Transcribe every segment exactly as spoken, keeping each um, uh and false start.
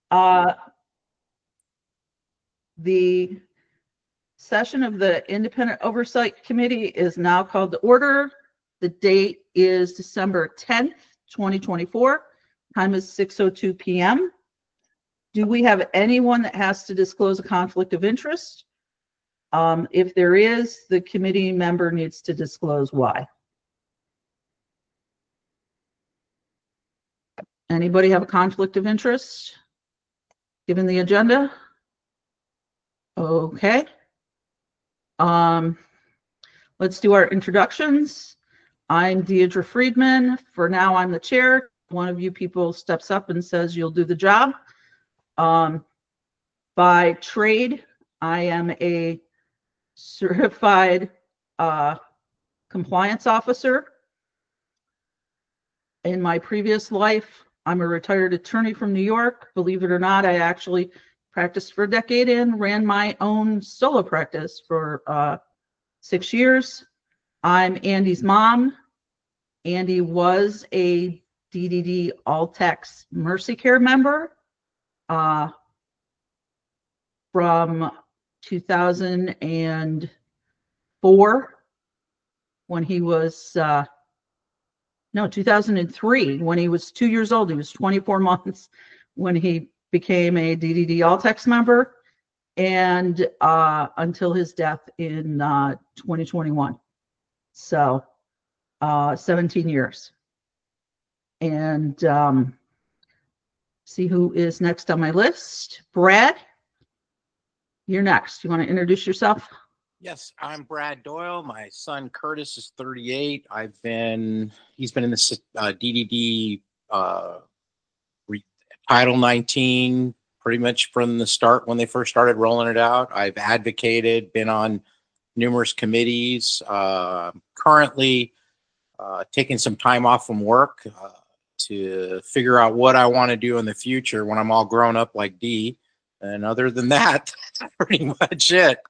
Uh, the session of the Independent Oversight Committee is now called to order. The date is December tenth, twenty twenty-four. Time is six oh two p m Do we have anyone that has to disclose a conflict of interest? Um, if there is, the committee member needs to disclose why. Anybody have a conflict of interest given the agenda? Okay. Um, let's do our introductions. I'm Deidre Friedman. For now, I'm the chair. One of you people steps up and says you'll do the job. Um, by trade, I am a certified uh, compliance officer. In my previous life, I'm a retired attorney from New York. Believe it or not, I actually practiced for a decade and ran my own solo practice for uh, six years. I'm Andy's mom. Andy was a D D D All-Tex Mercy Care member uh, from two thousand four when he was, uh, no, two thousand three when he was two years old. He was twenty-four months when he became a D D D All-Tex member, and uh, until his death in uh, twenty twenty-one. So uh, seventeen years. And um, see who is next on my list. Brad, you're next. You want to introduce yourself? Yes, I'm Brad Doyle. My son Curtis is thirty-eight. I've been, he's been in the uh, D D D uh, re- Title nineteen pretty much from the start when they first started rolling it out. I've advocated, been on numerous committees, uh, currently uh, taking some time off from work uh, to figure out what I want to do in the future when I'm all grown up like Dee. And other than that, that's pretty much it.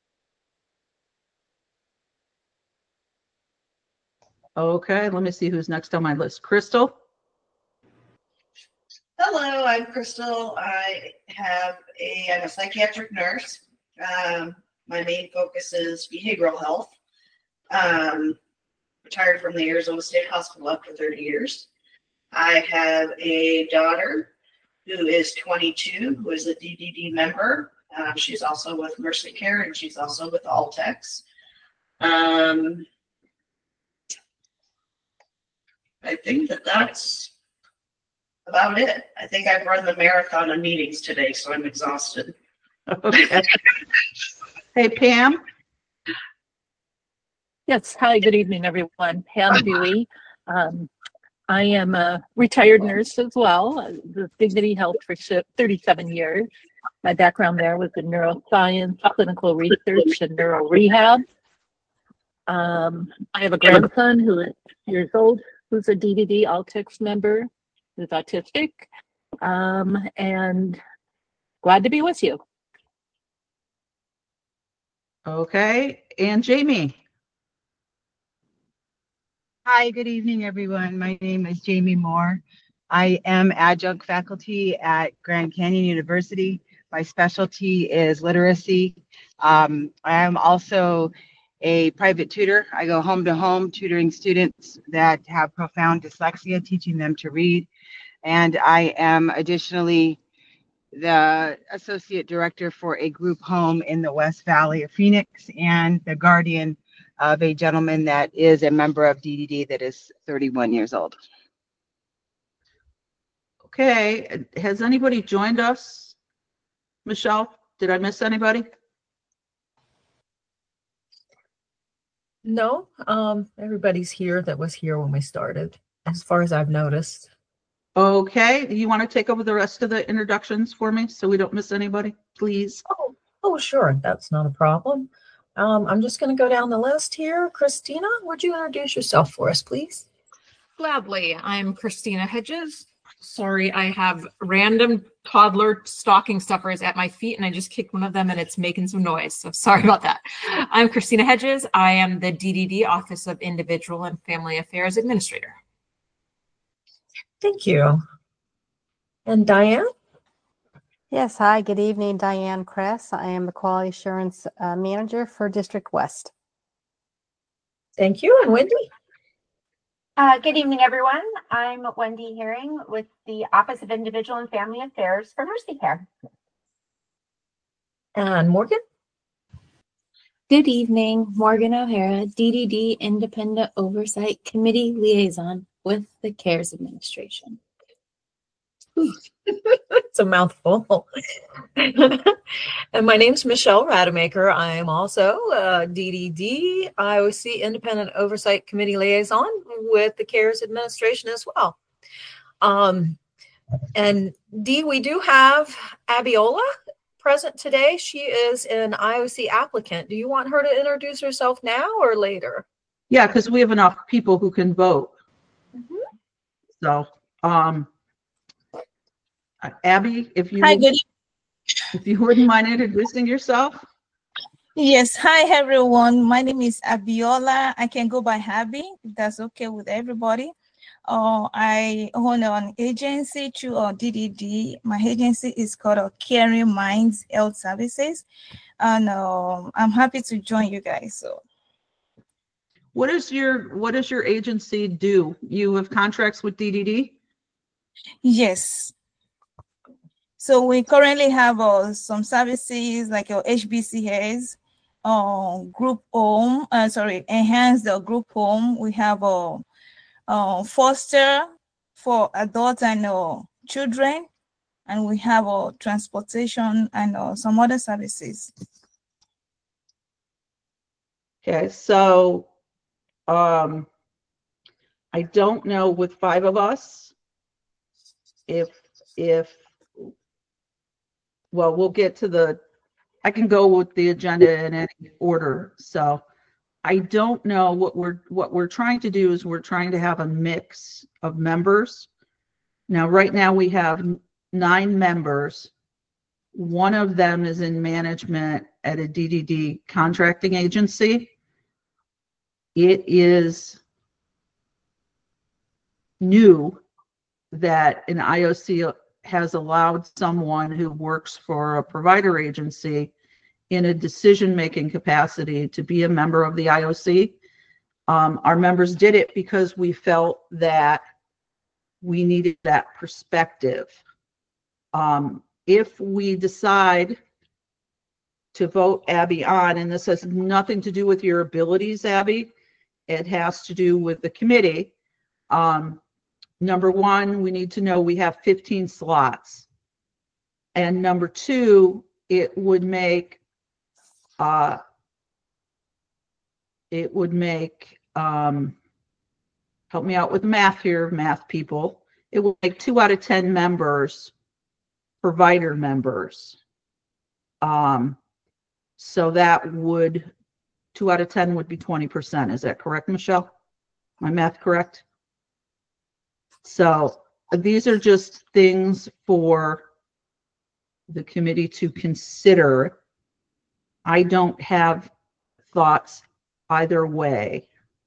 Okay, let me see who's next on my list. Crystal? Hello, I'm Crystal. I have a, I'm a psychiatric nurse. Um, my main focus is behavioral health. Um, retired from the Arizona State Hospital after thirty years. I have a daughter who is twenty-two, who is a D D D member. Um, she's also with Mercy Care, and she's also with All-Tex. Um, I think that that's about it. I think I've run the marathon of meetings today, so I'm exhausted. Okay. Hey, Pam? Yes. Hi, good evening, everyone. Pam Dewey. Um, I am a retired nurse as well, with Dignity Health for thirty-seven years. My background there was in neuroscience, clinical research, and neuro rehab. Um, I have a grandson who is years old, who's a D D D All-Tex member, who's autistic, um, and glad to be with you. Okay, and Jamie? Hi, good evening, everyone. My name is Jamie Moore. I am adjunct faculty at Grand Canyon University. My specialty is literacy. Um, I am also a private tutor. I go home to home tutoring students that have profound dyslexia, teaching them to read. And I am additionally the associate director for a group home in the West Valley of Phoenix and the guardian of a gentleman that is a member of D D D that is thirty-one years old. Okay, has anybody joined us? Michelle, did I miss anybody? No, um, everybody's here that was here when we started, as far as I've noticed. Okay, you want to take over the rest of the introductions for me so we don't miss anybody, please? Oh, oh, sure, that's not a problem. Um, I'm just going to go down the list here. Christina, would you introduce yourself for us, please? Gladly. I'm Christina Hedges. Sorry, I have random toddler stocking stuffers at my feet, and I just kicked one of them, and it's making some noise. So sorry about that. I'm Christina Hedges. I am the D D D Office of Individual and Family Affairs Administrator. Thank you. And Diane? Yes, hi, good evening, Diane Kress. I am the Quality Assurance uh, Manager for District West. Thank you. And Wendy? Uh, good evening, everyone. I'm Wendy Herring with the Office of Individual and Family Affairs for Mercy Care. And Morgan? Good evening, Morgan O'Hara, D D D Independent Oversight Committee Liaison with the CARES Administration. It's a mouthful. And my name's Michelle Rademacher. I am also a D D D I O C Independent Oversight Committee Liaison with the CARES Administration as well. Um, and Dee, we do have Abiola present today. She is an I O C applicant. Do you want her to introduce herself now or later? Yeah, because we have enough people who can vote. Mm-hmm. So, um, Abby, if you Hi, good. if you wouldn't mind introducing yourself. Yes, hi everyone. My name is Abiola. I can go by Abby, if that's okay with everybody. Uh, I own an agency through uh, D D D. My agency is called uh, Caring Minds Health Services, and um, I'm happy to join you guys. So, what is your what does your agency do? You have contracts with D D D? yes. So we currently have uh, some services like your H B C S, uh, group home, uh, sorry, enhance the group home. We have a uh, uh, foster for adults and uh, children, and we have uh, transportation and uh, some other services. Okay, so um, I don't know with five of us if if well, we'll get to the, I can go with the agenda in any order. So I don't know what we're, what we're trying to do is we're trying to have a mix of members. Now, right now we have nine members. One of them is in management at a D D D contracting agency. It is new that an I O C has allowed someone who works for a provider agency in a decision-making capacity to be a member of the I O C. Um, our members did it because we felt that we needed that perspective. Um, if we decide to vote Abby on, and this has nothing to do with your abilities, Abby, it has to do with the committee. Um, Number one, we need to know we have fifteen slots. And number two, it would make, uh, it would make, um, help me out with math here, math people. It will make two out of ten members provider members. Um, so that would, two out of ten would be twenty percent. Is that correct, Michelle? My math correct? So these are just things for the committee to consider. I don't have thoughts either way.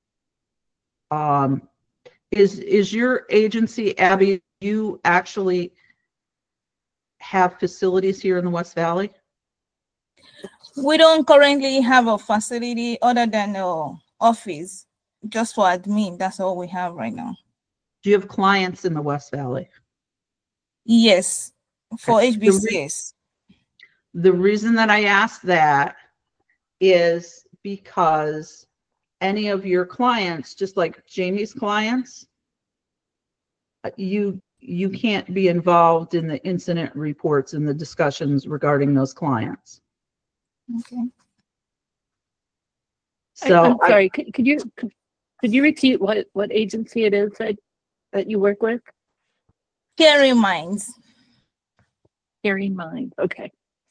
Um, is, is your agency, Abby, you actually have facilities here in the West Valley? We don't currently have a facility other than the office, just for admin. That's all we have right now. Do you have clients in the West Valley? Yes, for Okay. H B C S. The reason that I asked that is because any of your clients, just like Jamie's clients, you you can't be involved in the incident reports and the discussions regarding those clients. Okay. So I, I'm I- sorry, could, could you could, could you repeat what, what agency it is that, that you work with? Caring Minds. Caring Minds, okay.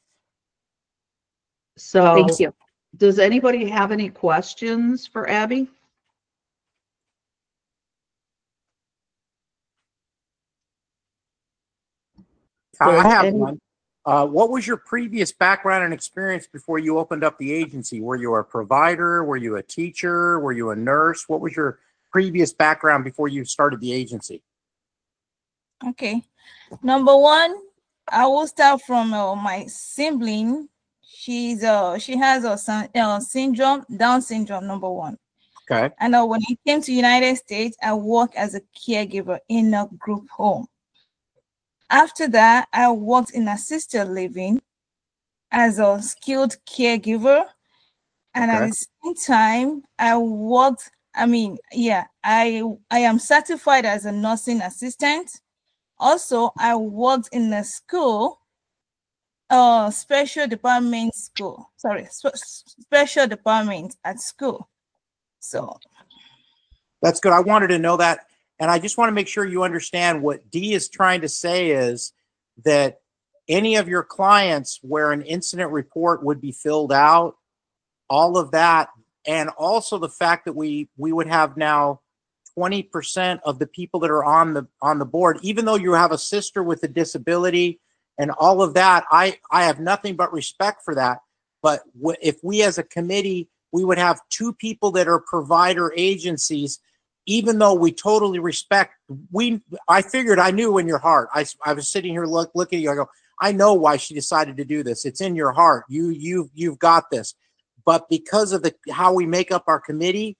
So Thank you. Does anybody have any questions for Abby? I Does have any- one. Uh, what was your previous background and experience before you opened up the agency? Were you a provider? Were you a teacher? Were you a nurse? What was your previous background before you started the agency? Okay. Number one, I will start from uh, my sibling. She's uh she has a son, uh, syndrome, Down syndrome, number one. Okay. And uh, when I came to United States, I worked as a caregiver in a group home. After that, I worked in assisted living as a skilled caregiver. And Okay. at the same time, I worked, I mean, yeah, I I am certified as a nursing assistant. Also, I worked in a school, uh, special department school. Sorry, sp- special department at school. So That's good. I wanted to know that. And I just want to make sure you understand what Dee is trying to say is that any of your clients where an incident report would be filled out, all of that, and also the fact that we we would have now twenty percent of the people that are on the on the board, even though you have a sister with a disability and all of that, I, I have nothing but respect for that. But w- if we as a committee, we would have two people that are provider agencies, even though we totally respect, we, I figured I knew in your heart, I, I was sitting here look, looking at you, I go, I know why she decided to do this. It's in your heart. You, you, you've got this. But because of the, how we make up our committee,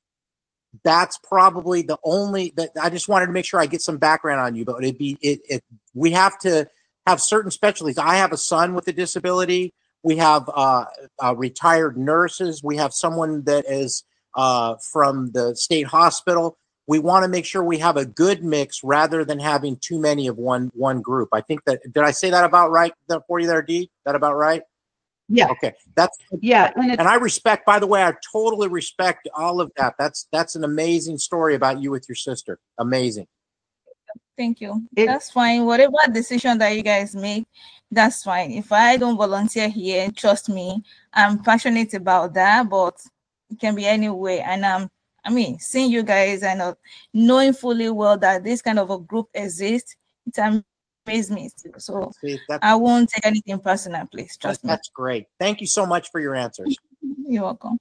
that's probably the only that I just wanted to make sure I get some background on you, but it'd be, it, it, we have to have certain specialties. I have a son with a disability. We have uh, uh, retired nurses. We have someone that is uh, from the state hospital. We want to make sure we have a good mix rather than having too many of one one group. I think that, did I say that about right for you there, Dee? That about right? Yeah. Okay. That's Yeah. And, and I respect, by the way, I totally respect all of that. That's that's an amazing story about you with your sister. Amazing. thank you. It- That's fine. Whatever decision that you guys make, that's fine. If I don't volunteer here, trust me, I'm passionate about that, but it can be any way. And um, I mean, seeing you guys and uh, knowing fully well that this kind of a group exists, it amazes me too. So See, that's, I won't take anything personal, please. Trust me. that's great. Thank you so much for your answers. You're welcome.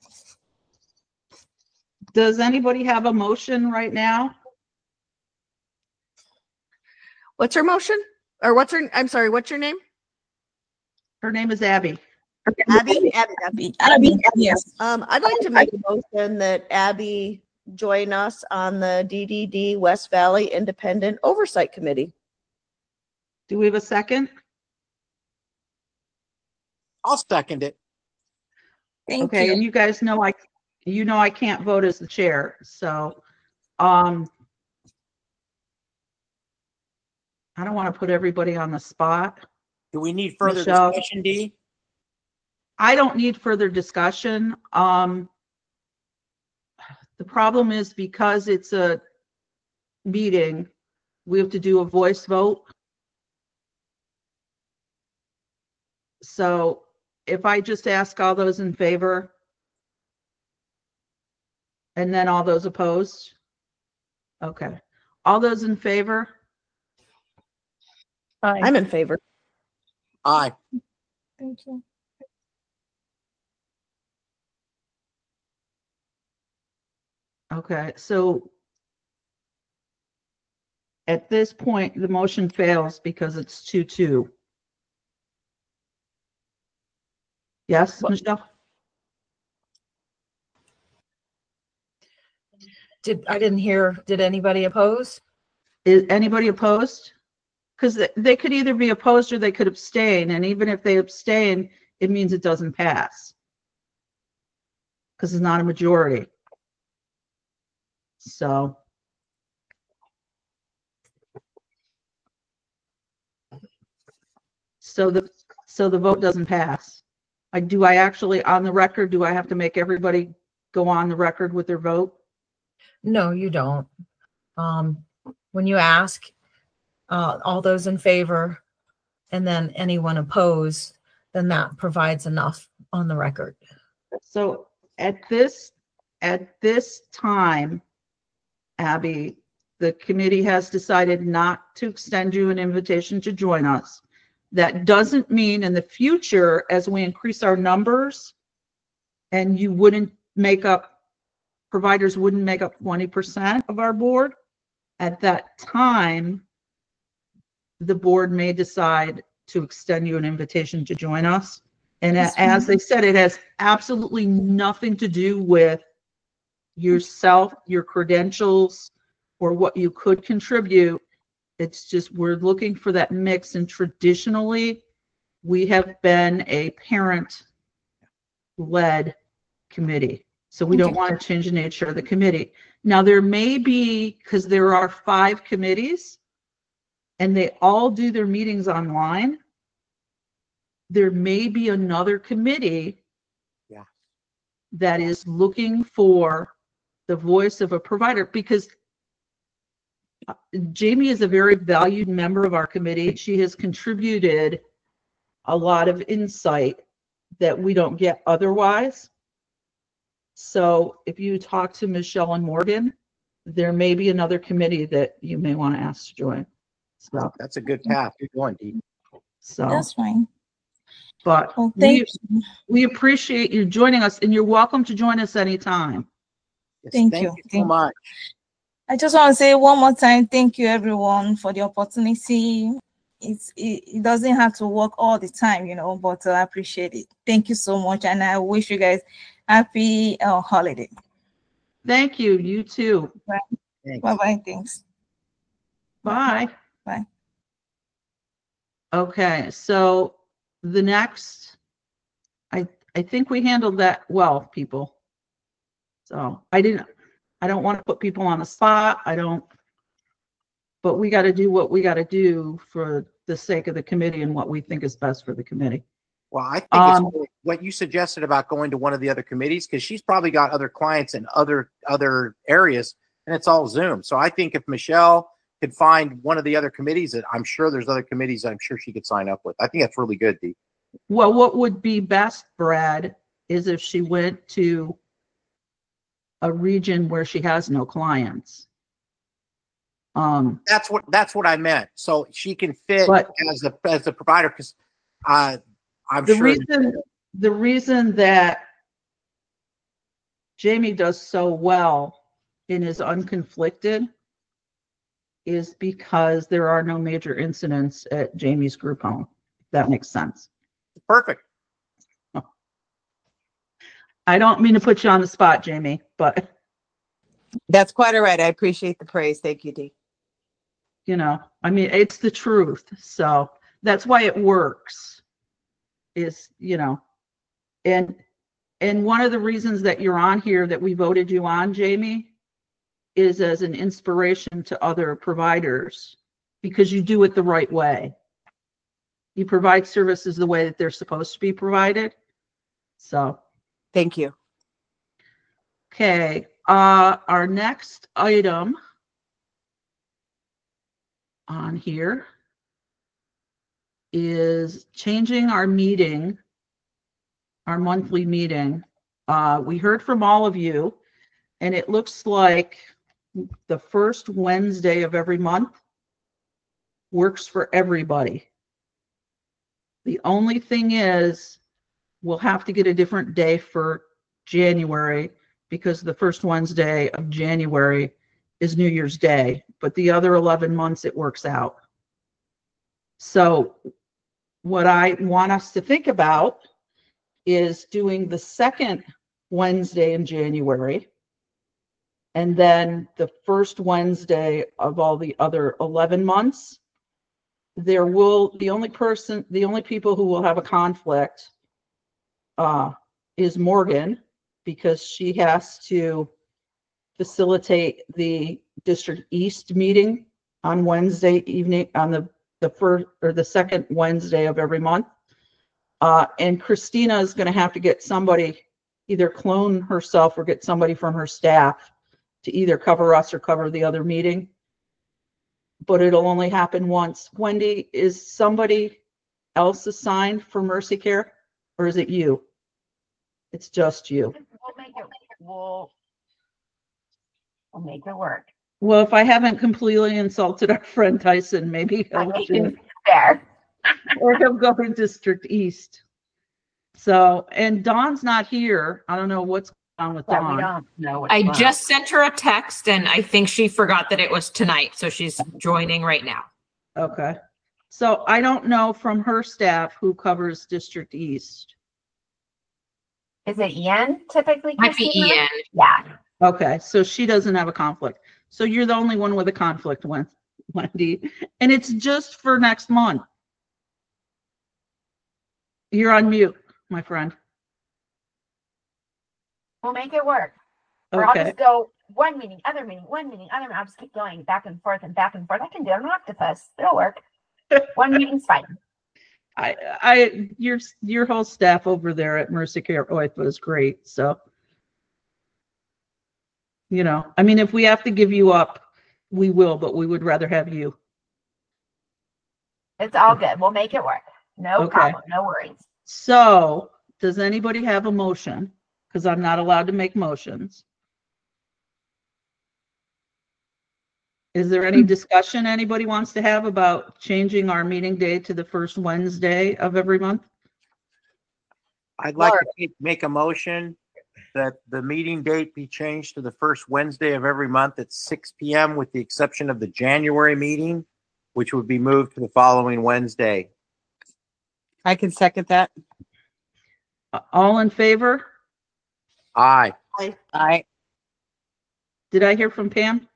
Does anybody have a motion right now? What's her motion? Or what's her, I'm sorry, what's your name? Her name is Abby. Abby? Abby. Abby, Abby, yes. Um, I'd like to make a motion that Abby join us on the D D D West Valley Independent Oversight Committee. Do we have a second? I'll second it. Thank Okay, you. and you guys know I, you know I can't vote as the chair, so, um, I don't want to put everybody on the spot. Do we need further Michelle? discussion, Dee? I don't need further discussion. Um, the problem is because it's a meeting, we have to do a voice vote. So if I just ask all those in favor and then all those opposed? Okay. All those in favor? Aye. I'm in favor. Aye. Thank you. Okay, so at this point, the motion fails because it's two two. Yes, Michelle? Did, I didn't hear, did anybody oppose? Is anybody opposed? Because they could either be opposed or they could abstain, and even if they abstain, it means it doesn't pass. Because it's not a majority. So. So the, so the vote doesn't pass. I, do I actually, on the record, do I have to make everybody go on the record with their vote? No, you don't. Um, when you ask, uh, all those in favor and then anyone opposed, then that provides enough on the record. So at this, at this time, Abby, the committee has decided not to extend you an invitation to join us. That doesn't mean in the future, as we increase our numbers and you wouldn't make up, providers wouldn't make up twenty percent of our board, at that time, the board may decide to extend you an invitation to join us. And That's as fine. they said, it has absolutely nothing to do with yourself, your credentials, or what you could contribute. It's just we're looking for that mix, and traditionally we have been a parent-led committee. So we don't Okay. want to change the nature of the committee. Now there may be, because there are five committees and they all do their meetings online, there may be another committee Yeah. that is looking for the voice of a provider, because Jamie is a very valued member of our committee. She has contributed a lot of insight that we don't get otherwise. So if you talk to Michelle and Morgan, there may be another committee that you may want to ask to join. So That's a good path. Good going, Dee. So, That's fine. but Well, we, thank you. we appreciate you joining us, and you're welcome to join us anytime. Yes, Thank thank you. you so Thank you. much. I just want to say one more time, thank you everyone for the opportunity. It's, it, it doesn't have to work all the time, you know, but uh, I appreciate it. Thank you so much. And I wish you guys happy uh, holiday. Thank you. You too. Thanks. Bye-bye. Thanks. Bye. Bye. Okay, so the next, I I think we handled that well, people. So I didn't, I don't want to put people on the spot. I don't, but we got to do what we got to do for the sake of the committee and what we think is best for the committee. Well, I think Um, it's what you suggested about going to one of the other committees, because she's probably got other clients in other other areas, and it's all Zoom. So I think if Michelle could find one of the other committees, that I'm sure there's other committees I'm sure she could sign up with. I think that's really good, Dee. Well, what would be best, Brad, is if she went to a region where she has no clients. Um, That's what that's what I meant. So she can fit But- as a as a provider, because uh, I'm the sure. reason, the reason that Jamie does so well and is unconflicted is because there are no major incidents at Jamie's group home. If that makes sense. Perfect. I don't mean to put you on the spot, Jamie, but That's quite all right. I appreciate the praise. Thank you, Dee. you know, I mean, it's the truth. So that's why it works, is, you know, and, and one of the reasons that you're on here, that we voted you on, Jamie, is as an inspiration to other providers, because you do it the right way. You provide services the way that they're supposed to be provided. So, Thank you. okay, uh, our next item on here is changing our meeting, our monthly meeting. Uh, we heard from all of you, and it looks like the first Wednesday of every month works for everybody. The only thing is, we'll have to get a different day for January, because the first Wednesday of January is New Year's Day, but the other eleven months it works out. So what I want us to think about is doing the second Wednesday in January, and then the first Wednesday of all the other eleven months. There will, the only person, the only people who will have a conflict uh, is Morgan, because she has to facilitate the District East meeting on Wednesday evening, on the, the first or the second Wednesday of every month. Uh, and Christina is going to have to get somebody, either clone herself or get somebody from her staff to either cover us or cover the other meeting. But it'll only happen once. Wendy, is somebody else assigned for Mercy Care, or is it you? It's just you. We'll make it, we'll, we'll make it work. Well, if I haven't completely insulted our friend Tyson, maybe he'll, do- There. or he'll go in District East. So, and Dawn's not here. I don't know what's going on with Yeah, we Dawn. don't know what's I going on. just sent her a text and I think she forgot that it was tonight. So she's joining right now. Okay. So I don't know from her staff who covers District East. Is it Ian typically? Might be Christina? Ian. Yeah. Okay, so she doesn't have a conflict. So you're the only one with a conflict, Wen- Wendy. And it's just for next month. You're on mute, my friend. We'll make it work. Or I'll Okay. just go one meeting, other meeting, one meeting, other meeting. I'll just keep going back and forth and back and forth. I can do it. I'm an octopus. It'll work. One meeting's fine. I, I, your, your whole staff over there at Mercy Care O I F A is great. So, you know, I mean, if we have to give you up, we will, but we would rather have you. It's all good. We'll make it work. No Okay. problem. No worries. So, does anybody have a motion? Because I'm not allowed to make motions. Is there any discussion anybody wants to have about changing our meeting day to the first Wednesday of every month? I'd like to make- make a motion that the meeting date be changed to the first Wednesday of every month at six P M with the exception of the January meeting, which would be moved to the following Wednesday. I can second that. Uh, All in favor? Aye. Aye. Aye. Did I hear from Pam?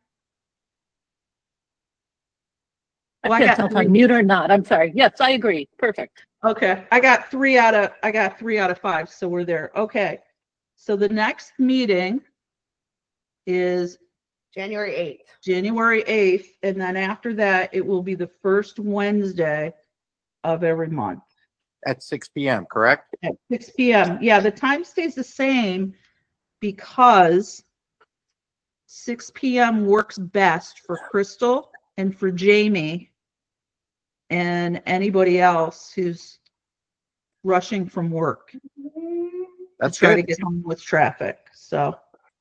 Well, I I can't got tell if three. I'm mute or not. I'm sorry. Yes, I agree. Perfect. Okay, I got three out of, I got three out of five, so we're there. Okay. So the next meeting is January eighth. January eighth, and then after that, it will be the first Wednesday of every month At six P M, correct? at six P M. Yeah, the time stays the same because six P M works best for Crystal and for Jamie and anybody else who's rushing from work. That's to try to good. get home with traffic. So,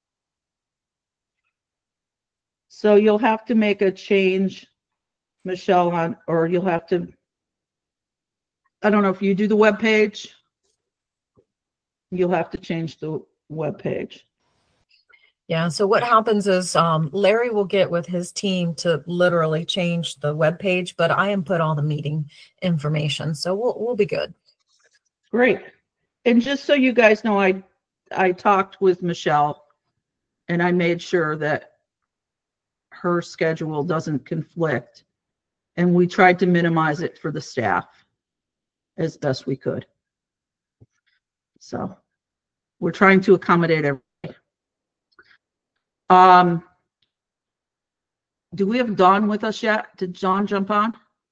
so you'll have to make a change, Michelle, on, or you'll have to. I don't know if you do the web page. You'll have to change the web page. Yeah, so what happens is um, Larry will get with his team to literally change the web page, but I input all the meeting information, so we'll we'll be good. Great. And just so you guys know, I I talked with Michelle and I made sure that her schedule doesn't conflict. And we tried to minimize it for the staff as best we could. So we're trying to accommodate everybody. Um, do we have Dawn with us yet? Did John jump on?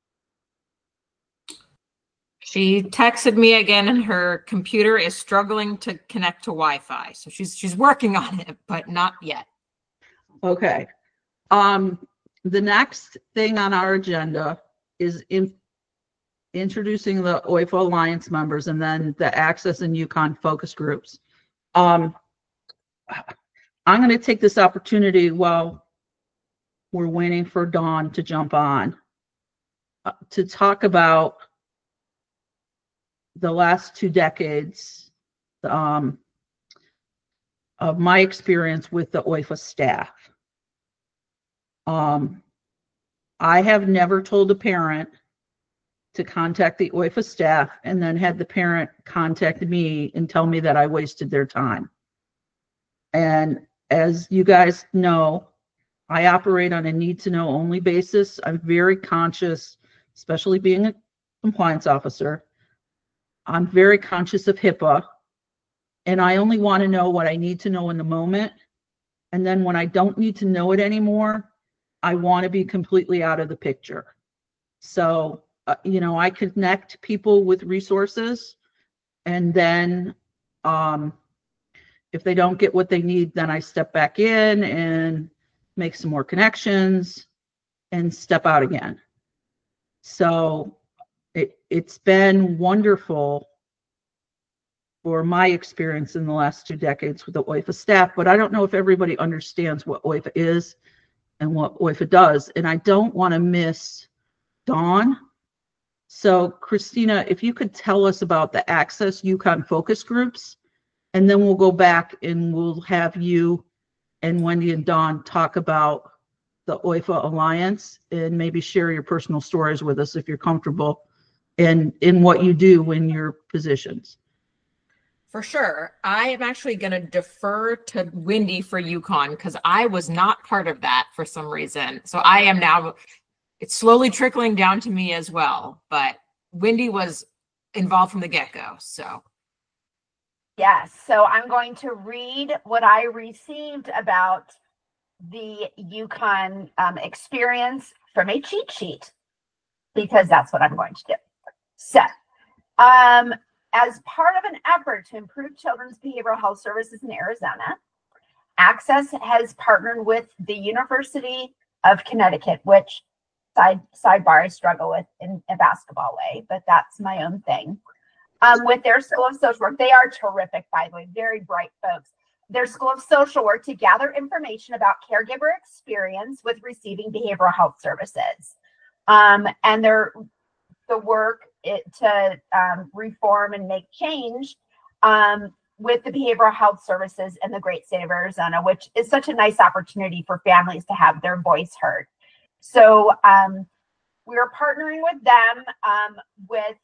She texted me again and her computer is struggling to connect to Wi-Fi. So she's she's working on it, but not yet. Okay. Um, the next thing on our agenda is in introducing the O I F A Alliance members and then the Access and Yukon focus groups. Um, I'm going to take this opportunity while we're waiting for Dawn to jump on uh, to talk about the last two decades um, of my experience with the O I F A staff. Um, I have never told a parent to contact the O I F A staff and then had the parent contact me and tell me that I wasted their time. And as you guys know, I operate on a need to know only basis. I'm very conscious, especially being a compliance officer. I'm very conscious of HIPAA, and I only want to know what I need to know in the moment. And then when I don't need to know it anymore, I want to be completely out of the picture. So, uh, you know, I connect people with resources, and then um, if they don't get what they need, then I step back in and make some more connections and step out again. So it, it's been wonderful for my experience in the last two decades with the O I F A staff, but I don't know if everybody understands what O I F A is and what O I F A does. And I don't want to miss Dawn. So Christina, if you could tell us about the Access Yukon focus groups, and then we'll go back and we'll have you and Wendy and Dawn talk about the O I F A Alliance and maybe share your personal stories with us if you're comfortable in, in what you do in your positions. For sure. I am actually going to defer to Wendy for UConn because I was not part of that for some reason. So I am now, it's slowly trickling down to me as well. But Wendy was involved from the get-go. So. Yes. So I'm going to read what I received about the UConn um, experience from a cheat sheet, because that's what I'm going to do. So, um, as part of an effort to improve children's behavioral health services in Arizona, Access has partnered with the University of Connecticut, which side sidebar I struggle with in a basketball way, but that's my own thing. Um, with their School of Social Work, they are terrific, by the way, very bright folks. Their School of Social Work to gather information about caregiver experience with receiving behavioral health services, um, and their the work it, to um, reform and make change um, with the behavioral health services in the great state of Arizona, which is such a nice opportunity for families to have their voice heard. So um, we're partnering with them um, with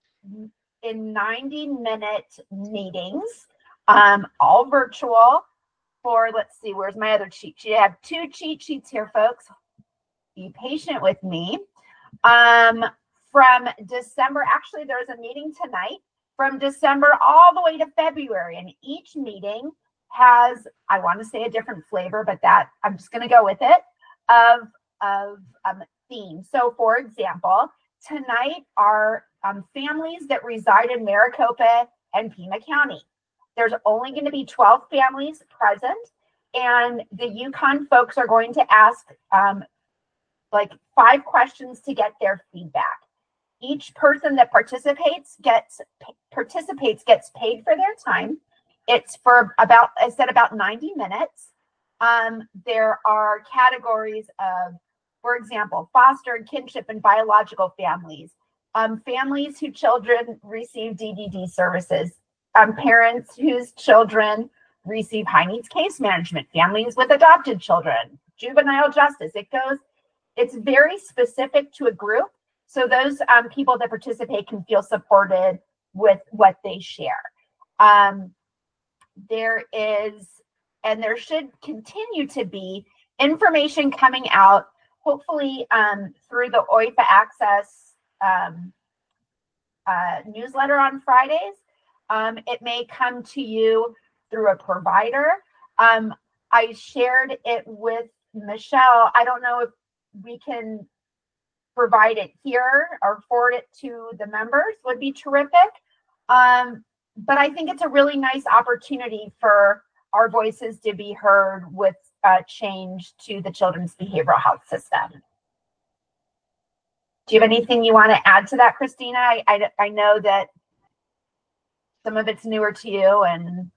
in ninety minute meetings, um, all virtual for, let's see, where's my other cheat sheet? I have two cheat sheets here, folks. Be patient with me. Um, from December, actually, there's a meeting tonight from December all the way to February, and each meeting has, I want to say a different flavor, but that I'm just going to go with it, of, of um, themes. So, for example, tonight are um, families that reside in Maricopa and Pima County. There's only going to be twelve families present, and the UConn folks are going to ask um, like five questions to get their feedback. Each person that participates gets participates gets paid for their time. It's for about, I said, about ninety minutes. Um, there are categories of, for example, foster and kinship and biological families, um, families whose children receive D D D services, um, parents whose children receive high needs case management, families with adopted children, juvenile justice. It goes, it's very specific to a group. So those um, people that participate can feel supported with what they share. Um, there is, and there should continue to be, information coming out, hopefully um, through the O I F A Access um, uh, newsletter on Fridays. Um, it may come to you through a provider. Um, I shared it with Michelle. I don't know if we can provide it here or forward it to the members, would be terrific. Um, but I think it's a really nice opportunity for our voices to be heard with uh, change to the children's behavioral health system. Do you have anything you want to add to that, Christina? I, I, I know that some of it's newer to you, and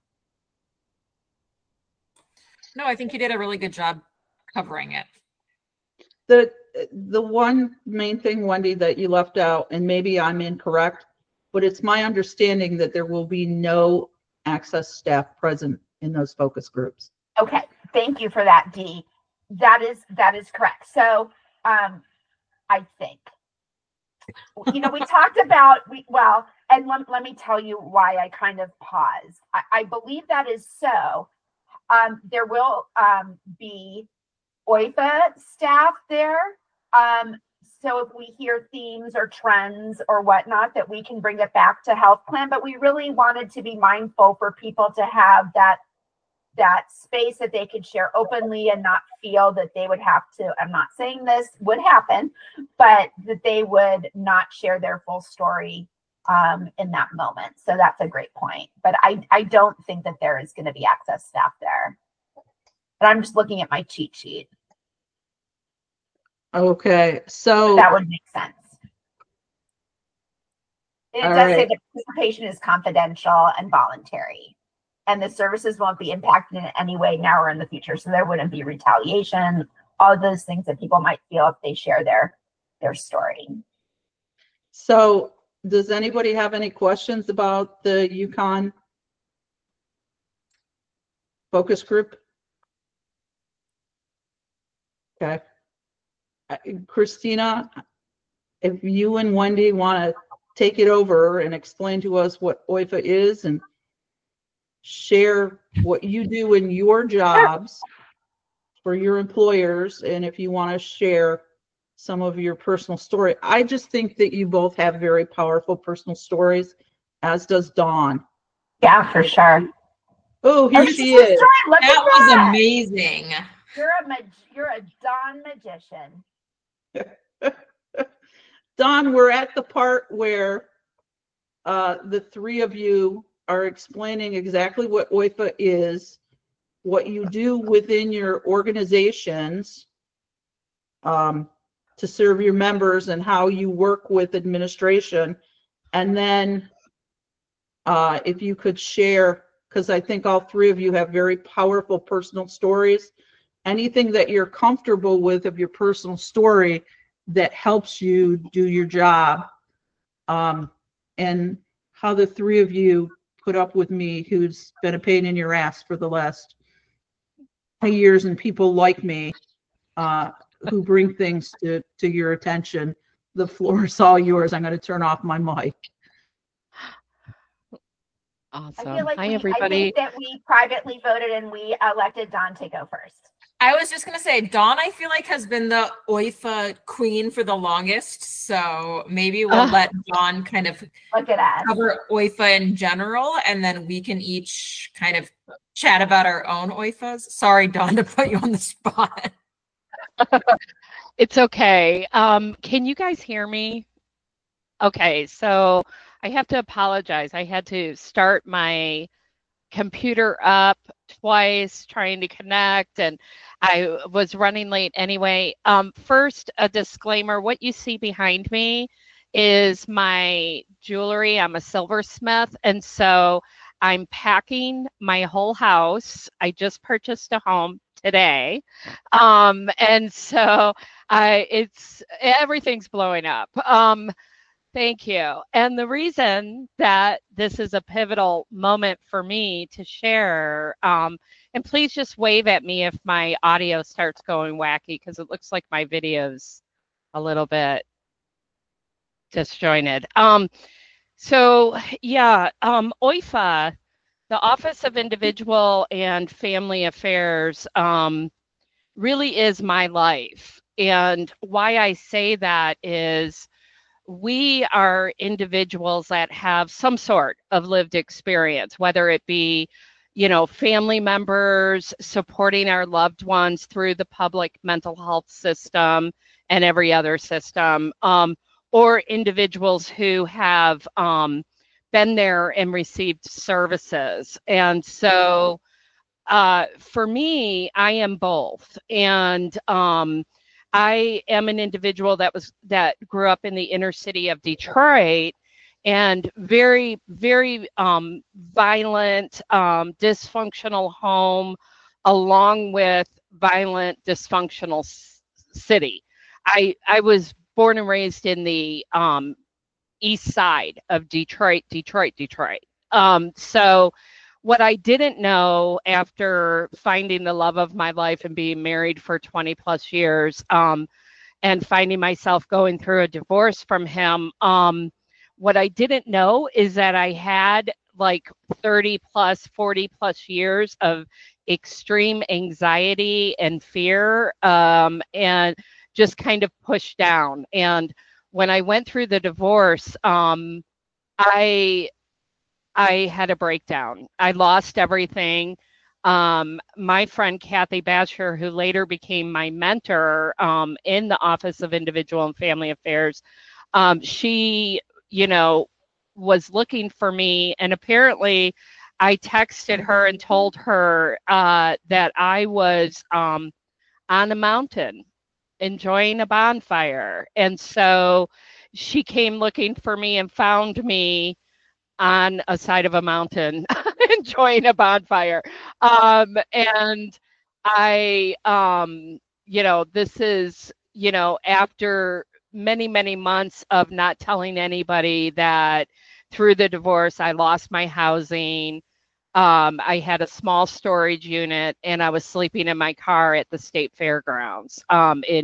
No, I think you did a really good job covering it. The, the one main thing, Wendy, that you left out, and maybe I'm incorrect, but it's my understanding that there will be no Access staff present in those focus groups. Okay, thank you for that, Dee. That is, that is correct. So um, I think, you know, we talked about, we well, and let, let me tell you why I kind of paused. I, I believe that is so. Um, there will um, be O I F A staff there. Um, so if we hear themes or trends or whatnot, that we can bring it back to health plan, but we really wanted to be mindful for people to have that, that space that they could share openly and not feel that they would have to, I'm not saying this would happen, but that they would not share their full story um, in that moment. So that's a great point. But I, I don't think that there is going to be Access staff there. But I'm just looking at my cheat sheet. Okay, so that would make sense. It All does right. say that participation is confidential and voluntary, and the services won't be impacted in any way now or in the future. So there wouldn't be retaliation, all of those things that people might feel if they share their their story. So does anybody have any questions about the UConn focus group? Okay. uh, Christina, if you and Wendy want to take it over and explain to us what O I F A is and share what you do in your jobs for your employers, and if you want to share some of your personal story. I just think that you both have very powerful personal stories, as does Dawn. Yeah, for sure. Oh, here And she she's is. doing- look That at was that. amazing. You're a mag- you're a Dawn magician. Dawn, we're at the part where uh, the three of you are explaining exactly what O I F A is, what you do within your organizations um, to serve your members, and how you work with administration. And then uh, if you could share, because I think all three of you have very powerful personal stories, anything that you're comfortable with of your personal story that helps you do your job, um, and how the three of you put up with me, who's been a pain in your ass for the last years, and people like me uh, who bring things to, to your attention. The floor is all yours. I'm going to turn off my mic. I Awesome. feel like Hi, we, I everybody. think that we privately voted and we elected Dawn to go first. I was just gonna say, Dawn, I feel like has been the O I F A queen for the longest, so maybe we'll Ah. let Dawn kind of Look at us. cover O I F A in general, and then we can each kind of chat about our own O I F As. Sorry, Dawn, to put you on the spot. It's okay. Um, can you guys hear me? Okay, so I have to apologize. I had to start my computer up twice trying to connect, and I was running late anyway. Um, first, a disclaimer, what you see behind me is my jewelry. I'm a silversmith, and so I'm packing my whole house. I just purchased a home today, um, and so I it's everything's blowing up. Um, Thank you. And the reason that this is a pivotal moment for me to share, um, and please just wave at me if my audio starts going wacky, because it looks like my video's a little bit disjointed. Um, so yeah, um, O I F A, the Office of Individual and Family Affairs, um, really is my life. And why I say that is, we are individuals that have some sort of lived experience, whether it be, you know, family members supporting our loved ones through the public mental health system and every other system, um, or individuals who have um, been there and received services. And so uh, for me, I am both. And um, I am an individual that was that grew up in the inner city of Detroit, and very, very um, violent, um, dysfunctional home, along with violent, dysfunctional s- city. I I was born and raised in the um, east side of Detroit, Detroit, Detroit. Um, so what I didn't know after finding the love of my life and being married for twenty plus years, um, and finding myself going through a divorce from him, um, what I didn't know is that I had like thirty plus, forty plus years of extreme anxiety and fear, um, and just kind of pushed down. And when I went through the divorce, um, I I had a breakdown. I lost everything. Um, my friend Kathy Batcher, who later became my mentor um, in the Office of Individual and Family Affairs, um, she, you know, was looking for me, and apparently I texted her and told her uh, that I was um, on a mountain enjoying a bonfire. And so she came looking for me and found me on a side of a mountain enjoying a bonfire. Um, and I, um, you know, this is, you know, after many, many months of not telling anybody that through the divorce, I lost my housing. Um, I had a small storage unit, and I was sleeping in my car at the state fairgrounds um, in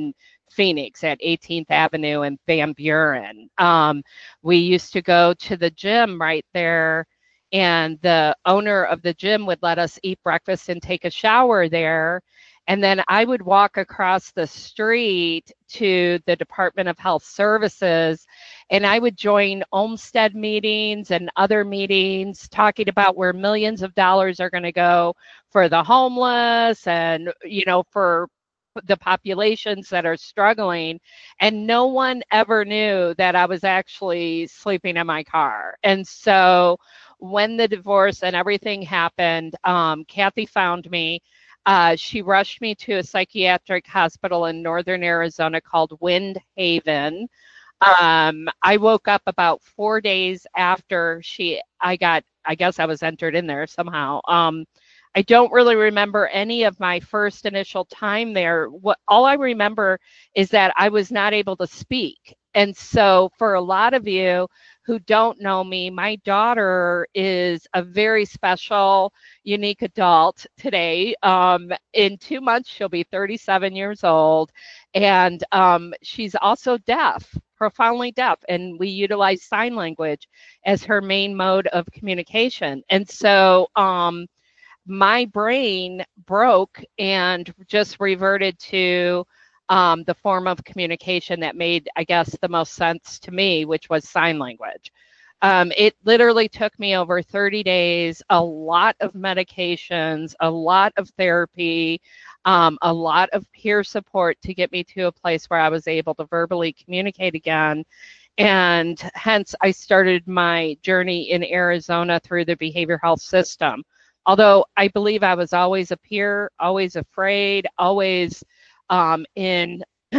Phoenix at eighteenth Avenue and Van Buren. Um, we used to go to the gym right there, and the owner of the gym would let us eat breakfast and take a shower there. And then I would walk across the street to the Department of Health Services, and I would join Olmsted meetings and other meetings talking about where millions of dollars are going to go for the homeless and, you know, for the populations that are struggling. And no one ever knew that I was actually sleeping in my car. And so when the divorce and everything happened, um, Kathy found me. Uh, she rushed me to a psychiatric hospital in northern Arizona called Wind Haven. Um, I woke up about four days after she, I got, I guess I was entered in there somehow. Um, I don't really remember any of my first initial time there. What all I remember is that I was not able to speak. And so for a lot of you who don't know me, my daughter is a very special, unique adult today. Um, in two months, she'll be thirty-seven years old, and um, she's also deaf, profoundly deaf, and we utilize sign language as her main mode of communication. And so um, my brain broke and just reverted to um, the form of communication that made, I guess, the most sense to me, which was sign language. Um, it literally took me over thirty days, a lot of medications, a lot of therapy, um, a lot of peer support to get me to a place where I was able to verbally communicate again. And hence, I started my journey in Arizona through the behavioral health system. Although I believe I was always a peer, always afraid, always um, in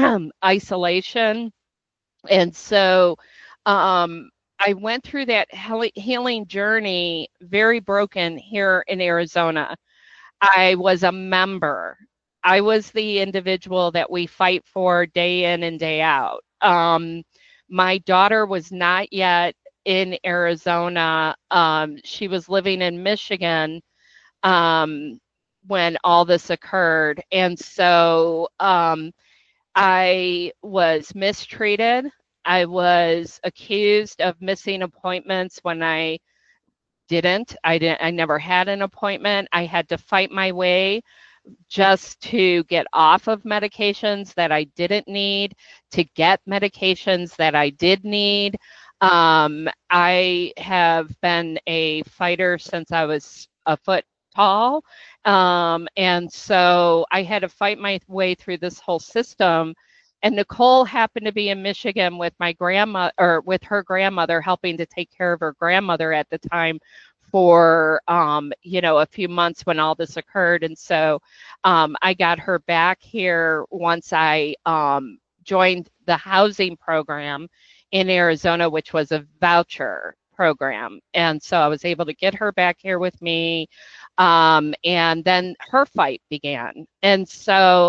isolation. And so um, I went through that healing journey very broken here in Arizona. I was a member. I was the individual that we fight for day in and day out. Um, my daughter was not yet in Arizona. Um, she was living in Michigan um, when all this occurred. And so um, I was mistreated. I was accused of missing appointments when I didn't. I didn't. I never had an appointment. I had to fight my way just to get off of medications that I didn't need, to get medications that I did need. Um, I have been a fighter since I was a foot tall. Um, and so I had to fight my way through this whole system. And Nicole happened to be in Michigan with my grandma, or with her grandmother, helping to take care of her grandmother at the time for, um, you know, a few months when all this occurred. And so um, I got her back here once I um, joined the housing program in Arizona, which was a voucher program. And so I was able to get her back here with me. Um, and then her fight began. And so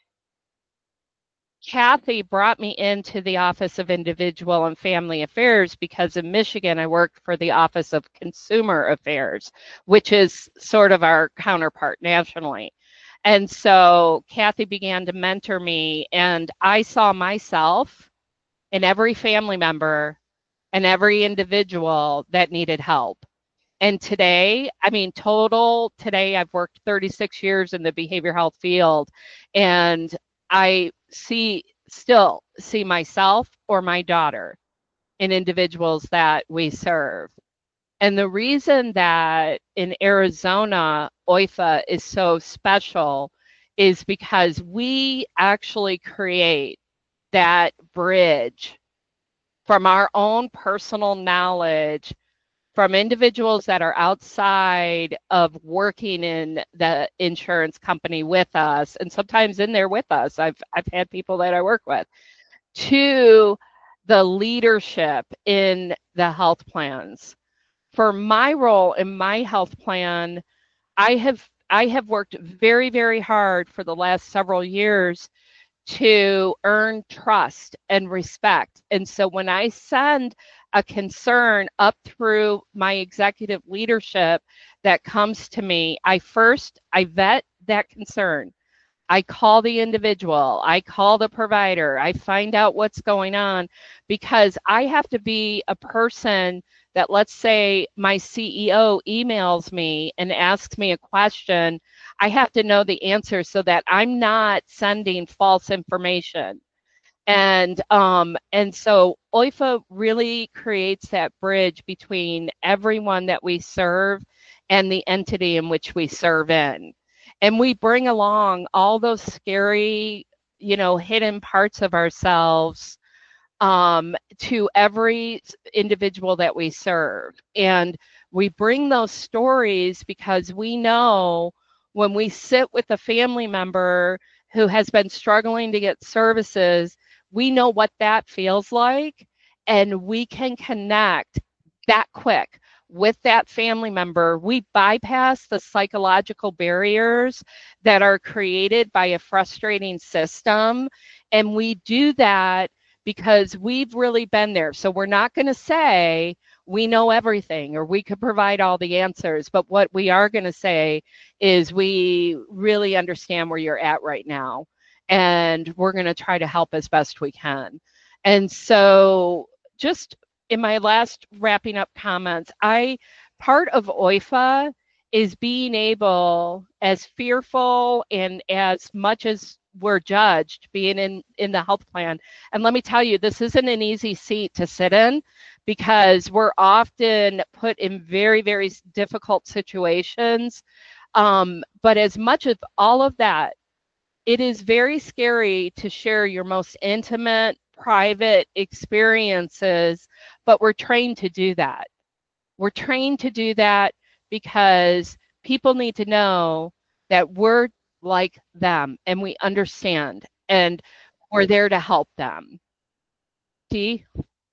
Kathy brought me into the Office of Individual and Family Affairs because in Michigan, I worked for the Office of Consumer Affairs, which is sort of our counterpart nationally. And so Kathy began to mentor me, and I saw myself in every family member and every individual that needed help. And today, I mean, total, today I've worked thirty-six years in the behavioral health field, and I see, still see myself or my daughter in individuals that we serve. And the reason that in Arizona, O I F A is so special is because we actually create that bridge from our own personal knowledge from individuals that are outside of working in the insurance company with us, and sometimes in there with us. I've I've had people that I work with, to the leadership in the health plans. For my role in my health plan, I have I have worked very, very hard for the last several years to earn trust and respect. And so when I send a concern up through my executive leadership that comes to me, I first, I vet that concern. I call the individual, I call the provider, I find out what's going on, because I have to be a person that, let's say my C E O emails me and asks me a question, I have to know the answer so that I'm not sending false information. And um, and so O I F A really creates that bridge between everyone that we serve and the entity in which we serve in. And we bring along all those scary, you know, hidden parts of ourselves um, to every individual that we serve. And we bring those stories because we know when we sit with a family member who has been struggling to get services, we know what that feels like, and we can connect that quick with that family member. We bypass the psychological barriers that are created by a frustrating system, and we do that because we've really been there. So we're not going to say we know everything or we could provide all the answers, but what we are going to say is we really understand where you're at right now, and we're going to try to help as best we can. And so just in my last wrapping up comments, I part of O I F A is being able, as fearful and as much as we're judged being in, in the health plan. And let me tell you, this isn't an easy seat to sit in, because we're often put in very, very difficult situations. Um, but as much of all of that, it is very scary to share your most intimate, private experiences, but we're trained to do that. We're trained to do that because people need to know that we're like them and we understand and we're there to help them. Dee?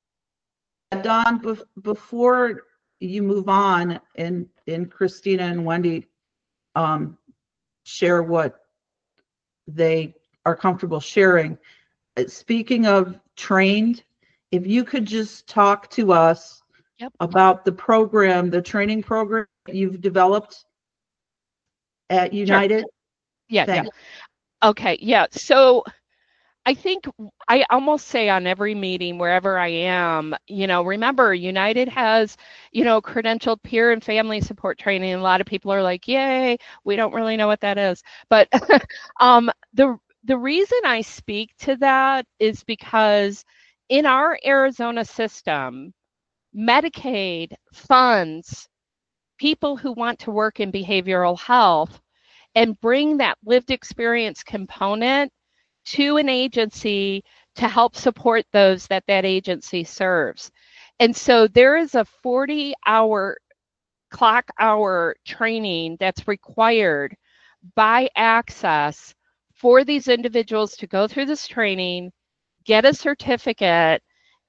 Dawn, bef- before you move on and, and Christina and Wendy um, share what they are comfortable sharing, uh, speaking of trained, if you could just talk to us Yep. about the program, the training program you've developed at United. Sure. Yeah, Thanks. yeah. Okay, yeah. So I think I almost say on every meeting, wherever I am, you know, remember, United has, you know, credentialed peer and family support training. A lot of people are like, yay, we don't really know what that is. But um, the the reason I speak to that is because in our Arizona system, Medicaid funds people who want to work in behavioral health and bring that lived experience component to an agency to help support those that that agency serves. And so there is a forty hour clock hour training that's required by Access for these individuals to go through this training, get a certificate,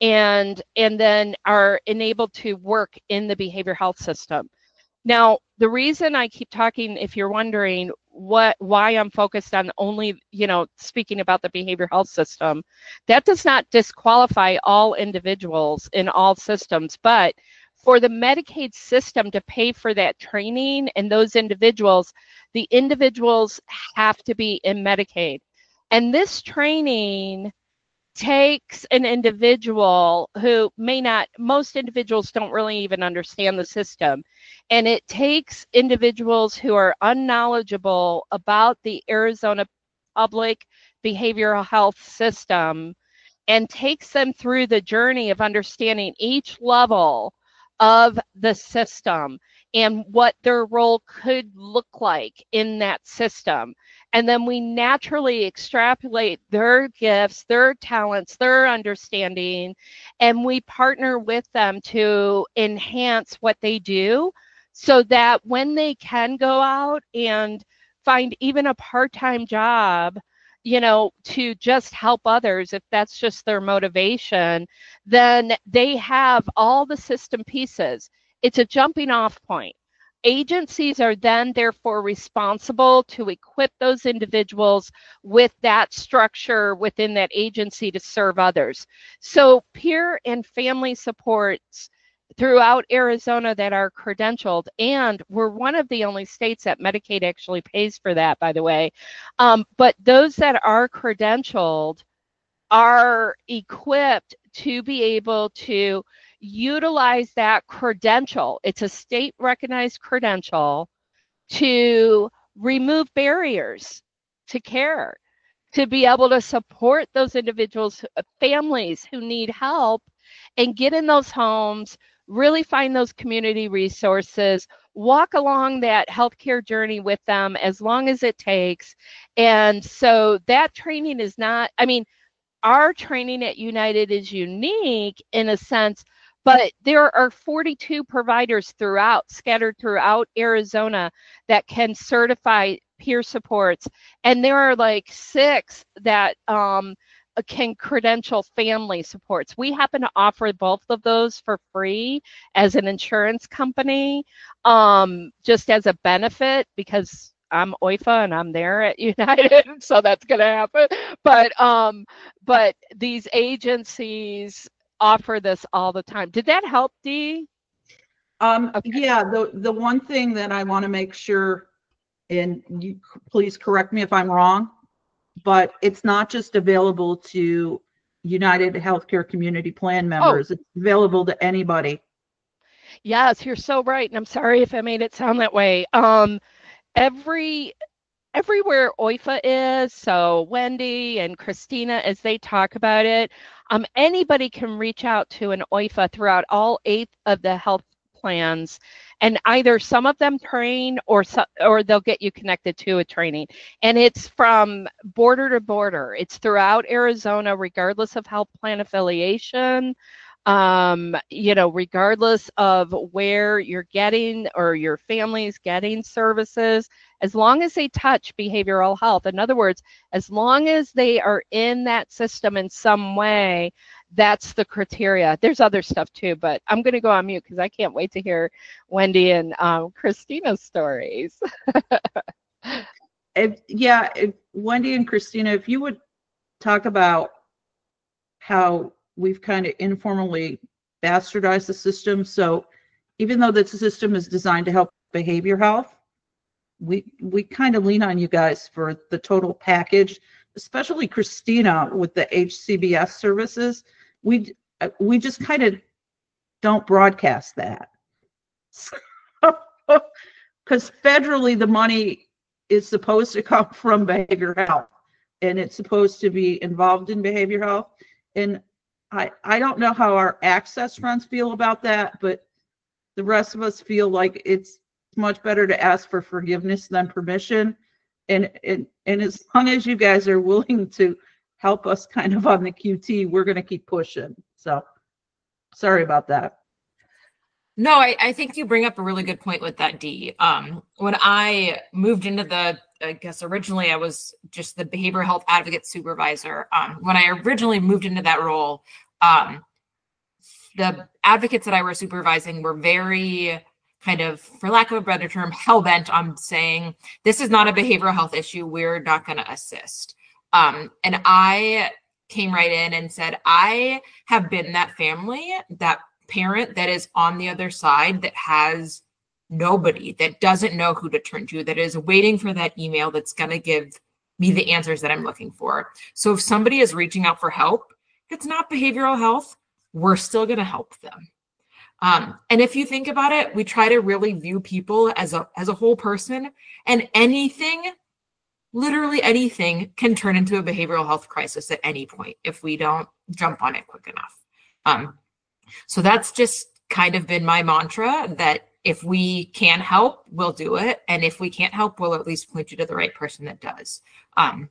and and then are enabled to work in the behavioral health system. Now, the reason I keep talking, if you're wondering what why I'm focused on only, you know, speaking about the behavioral health system, that does not disqualify all individuals in all systems, but for the Medicaid system to pay for that training and those individuals, the individuals have to be in Medicaid. And this training takes an individual who may not, most individuals don't really even understand the system. And it takes individuals who are unknowledgeable about the Arizona public behavioral health system and takes them through the journey of understanding each level of the system and what their role could look like in that system. And then we naturally extrapolate their gifts, their talents, their understanding, and we partner with them to enhance what they do so that when they can go out and find even a part-time job, you know, to just help others, if that's just their motivation, then they have all the system pieces. It's a jumping off point. Agencies are then therefore responsible to equip those individuals with that structure within that agency to serve others. So peer and family supports throughout Arizona that are credentialed, and we're one of the only states that Medicaid actually pays for that, by the way. Um, but those that are credentialed are equipped to be able to utilize that credential. It's a state recognized credential to remove barriers to care, to be able to support those individuals, families who need help, and get in those homes, really find those community resources, walk along that healthcare journey with them as long as it takes. And so that training is not, I mean, our training at United is unique in a sense, but there are forty-two providers throughout, scattered throughout Arizona, that can certify peer supports. And there are like six that um, can credential family supports. We happen to offer both of those for free as an insurance company, um, just as a benefit, because I'm O I F A and I'm there at United, so that's going to happen. But um, but these agencies offer this all the time. Did that help, Dee? Um, okay. Yeah, the, the one thing that I want to make sure, and you please correct me if I'm wrong, but it's not just available to United Healthcare Community Plan members. Oh. It's available to anybody. Yes, you're so right. And I'm sorry if I made it sound that way. Um, every everywhere O I F A is, so Wendy and Christina, as they talk about it, um, anybody can reach out to an O I F A throughout all eight of the health plans, and either some of them train or so, or they'll get you connected to a training. And it's from border to border. It's throughout Arizona, regardless of health plan affiliation. Um, you know, regardless of where you're getting or your family's getting services, as long as they touch behavioral health. In other words, as long as they are in that system in some way, that's the criteria. There's other stuff too, but I'm going to go on mute because I can't wait to hear Wendy and um, Christina's stories. if, yeah, if, Wendy and Christina, if you would talk about how we've kind of informally bastardized the system. So even though the system is designed to help behavior health, we we kind of lean on you guys for the total package, especially Christina with the H C B S services. We we just kind of don't broadcast that. Because federally the money is supposed to come from behavior health, and it's supposed to be involved in behavior health. And I, I don't know how our access friends feel about that, but the rest of us feel like it's much better to ask for forgiveness than permission. And, and, and as long as you guys are willing to help us kind of on the Q T, we're going to keep pushing. So sorry about that. No, I, I think you bring up a really good point with that, Dee. Um, when I moved into the, I guess originally I was just the behavioral health advocate supervisor. Um, when I originally moved into that role, um, the advocates that I were supervising were very kind of, for lack of a better term, hell-bent on saying, this is not a behavioral health issue, we're not going to assist. Um, and I came right in and said, I have been that family, that parent that is on the other side, that has nobody, that doesn't know who to turn to, that is waiting for that email that's going to give me the answers that I'm looking for. So if somebody is reaching out for help, if it's not behavioral health, we're still going to help them. Um, and if you think about it, we try to really view people as a as a whole person, and anything, literally anything, can turn into a behavioral health crisis at any point if we don't jump on it quick enough. Um, so that's just kind of been my mantra, that if we can help, we'll do it. And if we can't help, we'll at least point you to the right person that does. Um,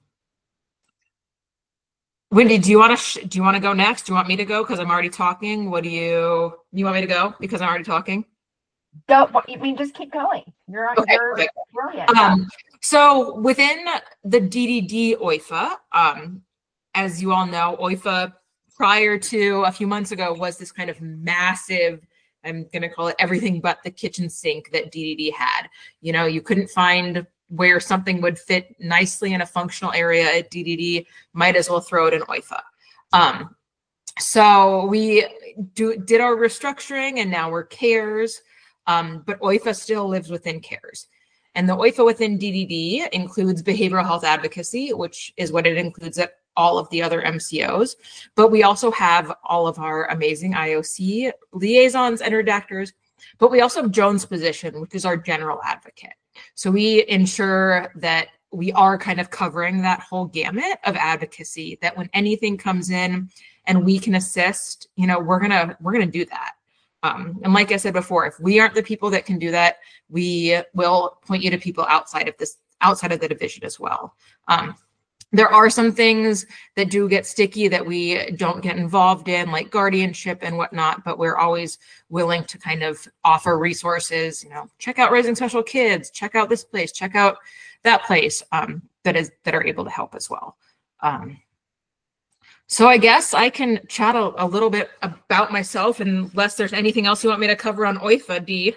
Wendy, do you want to sh- do you want to go next? Do you want me to go because I'm already talking? What do you you want me to go because I'm already talking? Go. I mean, just keep going. You're, okay, you're okay. brilliant. Um, so within the D D D O I F A, um, as you all know, O I F A prior to a few months ago was this kind of massive, I'm going to call it everything but the kitchen sink that D D D had. You know, you couldn't find where something would fit nicely in a functional area at D D D, might as well throw it in O I F A. Um, so we, do did our restructuring, and now we're CARES, um, but O I F A still lives within CARES. And the O I F A within D D D includes behavioral health advocacy, which is what it includes at all of the other M C Os. But we also have all of our amazing I O C liaisons and redactors. But we also have Joan's position, which is our general advocate. So we ensure that we are kind of covering that whole gamut of advocacy, that when anything comes in and we can assist, you know, we're gonna we're gonna do that. Um, and like I said before, if we aren't the people that can do that, we will point you to people outside of this, outside of the division as well. Um, there are some things that do get sticky that we don't get involved in, like guardianship and whatnot, but we're always willing to kind of offer resources, you know, check out Raising Special Kids, check out this place, check out that place, um, that is, that are able to help as well. Um, So I guess I can chat a, a little bit about myself, unless there's anything else you want me to cover on O I F A, Dee.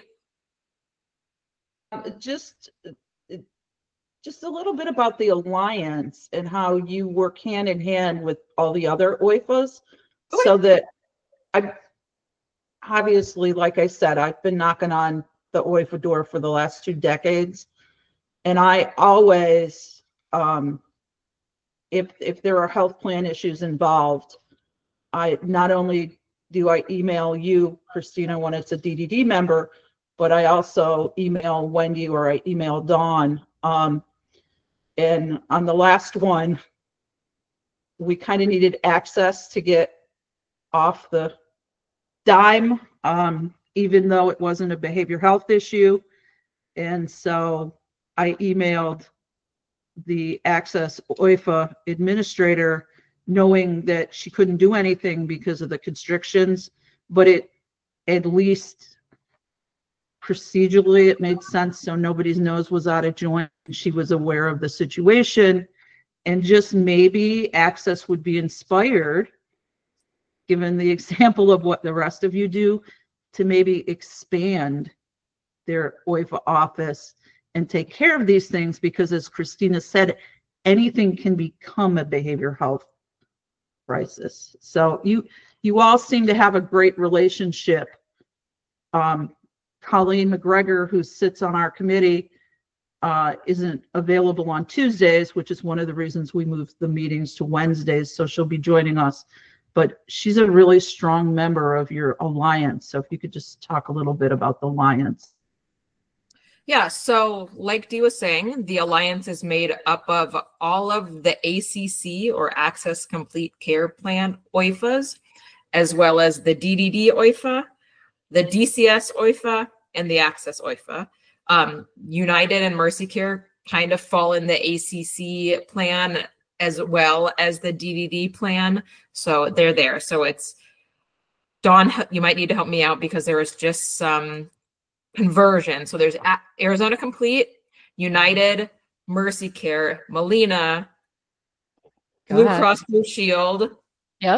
Um, Just, just a little bit about the Alliance and how you work hand in hand with all the other O I F As. So that I, obviously, like I said, I've been knocking on the O I F A door for the last two decades. And I always, um, if if there are health plan issues involved, I not only do I email you, Christina, when it's a D D D member, but I also email Wendy or I email Dawn. Um, and on the last one, we kind of needed access to get off the dime, um, even though it wasn't a behavioral health issue. And so I emailed the Access O I F A administrator, knowing that she couldn't do anything because of the constrictions, but it at least procedurally it made sense, so nobody's nose was out of joint. She was aware of the situation, and just maybe Access would be inspired, given the example of what the rest of you do, to maybe expand their O I F A office and take care of these things, because as Christina said, anything can become a behavioral health crisis. So you you all seem to have a great relationship. Um, Colleen McGregor, who sits on our committee, uh, isn't available on Tuesdays, which is one of the reasons we moved the meetings to Wednesdays, so she'll be joining us. But she's a really strong member of your Alliance. So if you could just talk a little bit about the Alliance. Yeah, so like Dee was saying, the Alliance is made up of all of the A C C or Access Complete Care Plan O I F As, as well as the D D D O I F A, the D C S O I F A, and the Access O I F A. Um, United and Mercy Care kind of fall in the A C C plan as well as the D D D plan. So they're there. So it's, Dawn, you might need to help me out because there is just some conversion. So there's Arizona Complete, United, Mercy Care, Molina, Go Blue ahead. Cross Blue Shield, Yep.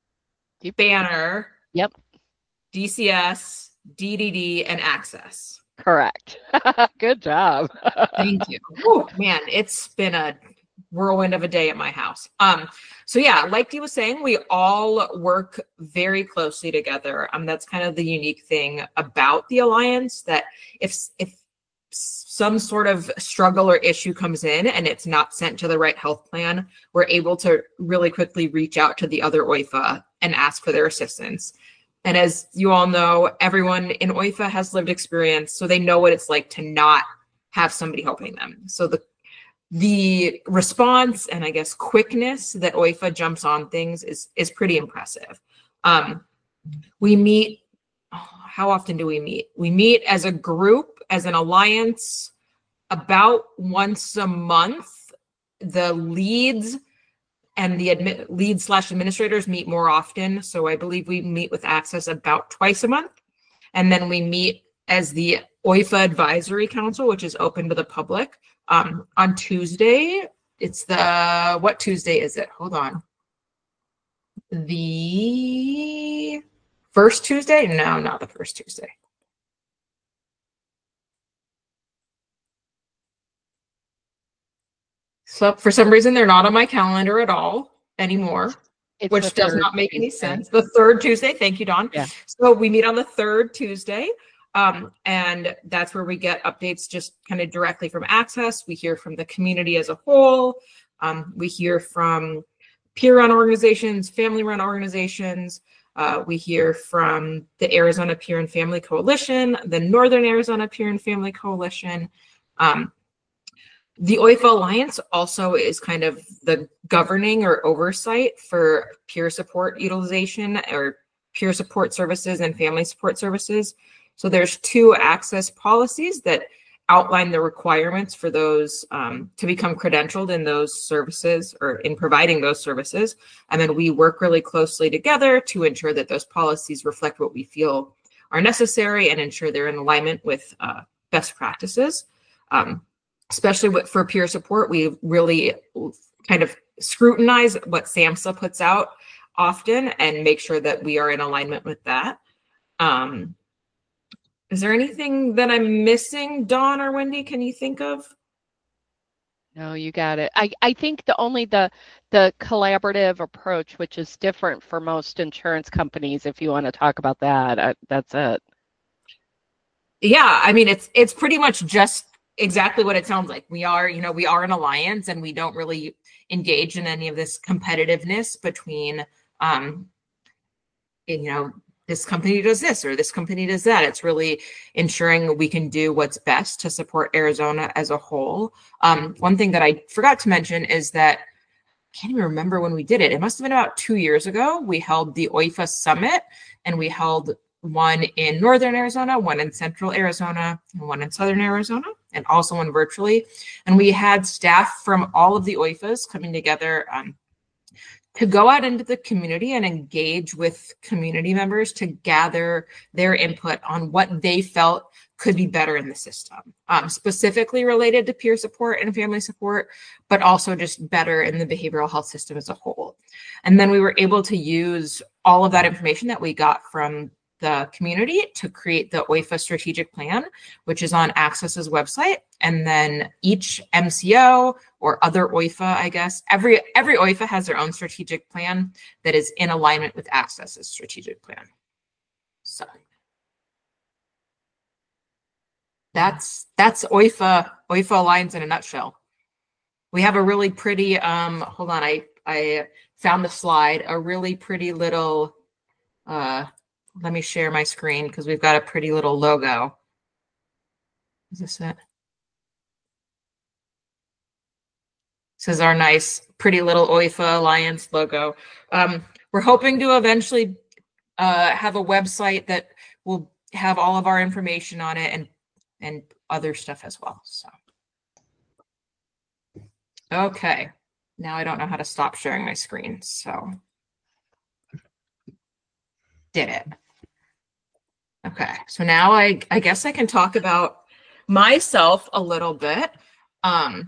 Banner, Yep. D C S, D D D, and Access. Correct. Good job. Thank you. Oh man, it's been a whirlwind of a day at my house. Um, so yeah, like Dee was saying, we all work very closely together. Um, that's kind of the unique thing about the Alliance, that if if some sort of struggle or issue comes in and it's not sent to the right health plan, we're able to really quickly reach out to the other O I F A and ask for their assistance. And as you all know, everyone in O I F A has lived experience, so they know what it's like to not have somebody helping them. So the the response and I guess quickness that O I F A jumps on things is is pretty impressive. Um, we meet, oh, how often do we meet? We meet as a group, as an alliance, about once a month. The leads and the admit lead slash administrators meet more often. So I believe we meet with Access about twice a month. And then we meet as the O I F A Advisory Council, which is open to the public. Um, on Tuesday, it's the, what Tuesday is it? Hold on. The first Tuesday? No, not the first Tuesday. So for some reason, they're not on my calendar at all anymore. It's which the does third not make any Tuesday. sense. The third Tuesday. Thank you, Dawn. Yeah. So we meet on the third Tuesday. Um, and that's where we get updates just kind of directly from Access. We hear from the community as a whole. Um, we hear from peer-run organizations, family-run organizations. Uh, we hear from the Arizona Peer and Family Coalition, the Northern Arizona Peer and Family Coalition. Um, the O I F A Alliance also is kind of the governing or oversight for peer support utilization or peer support services and family support services. So there's two access policies that outline the requirements for those um, to become credentialed in those services or in providing those services. And then we work really closely together to ensure that those policies reflect what we feel are necessary and ensure they're in alignment with uh, best practices. Um, especially with, for peer support, we really kind of scrutinize what SAMHSA puts out often and make sure that we are in alignment with that. Um, Is there anything that I'm missing, Dawn or Wendy? Can you think of? No, you got it. I, I think the only the the collaborative approach, which is different for most insurance companies, if you want to talk about that, uh, that's it. Yeah, I mean, it's it's pretty much just exactly what it sounds like. We are, you know, we are an alliance, and we don't really engage in any of this competitiveness between, um, you know, this company does this or this company does that. It's really ensuring we can do what's best to support Arizona as a whole. Um, one thing that I forgot to mention is that I can't even remember when we did it. It must have been about two years ago. We held the O I F A Summit, and we held one in Northern Arizona, one in Central Arizona, and one in Southern Arizona, and also one virtually. And we had staff from all of the O I F As coming together um, to go out into the community and engage with community members to gather their input on what they felt could be better in the system, um, specifically related to peer support and family support, but also just better in the behavioral health system as a whole. And then we were able to use all of that information that we got from the community to create the O I F A strategic plan, which is on Access's website. And then each M C O or other O I F A, I guess, every every O I F A has their own strategic plan that is in alignment with Access's strategic plan. So that's that's O I F A O I F A Alliance in a nutshell. We have a really pretty um hold on, I I found the slide, a really pretty little uh let me share my screen because we've got a pretty little logo. Is this it? This is our nice, pretty little O I F A Alliance logo. Um, we're hoping to eventually uh, have a website that will have all of our information on it and and other stuff as well. So, okay, now I don't know how to stop sharing my screen. So, did it. Okay, so now I, I guess I can talk about myself a little bit. Um,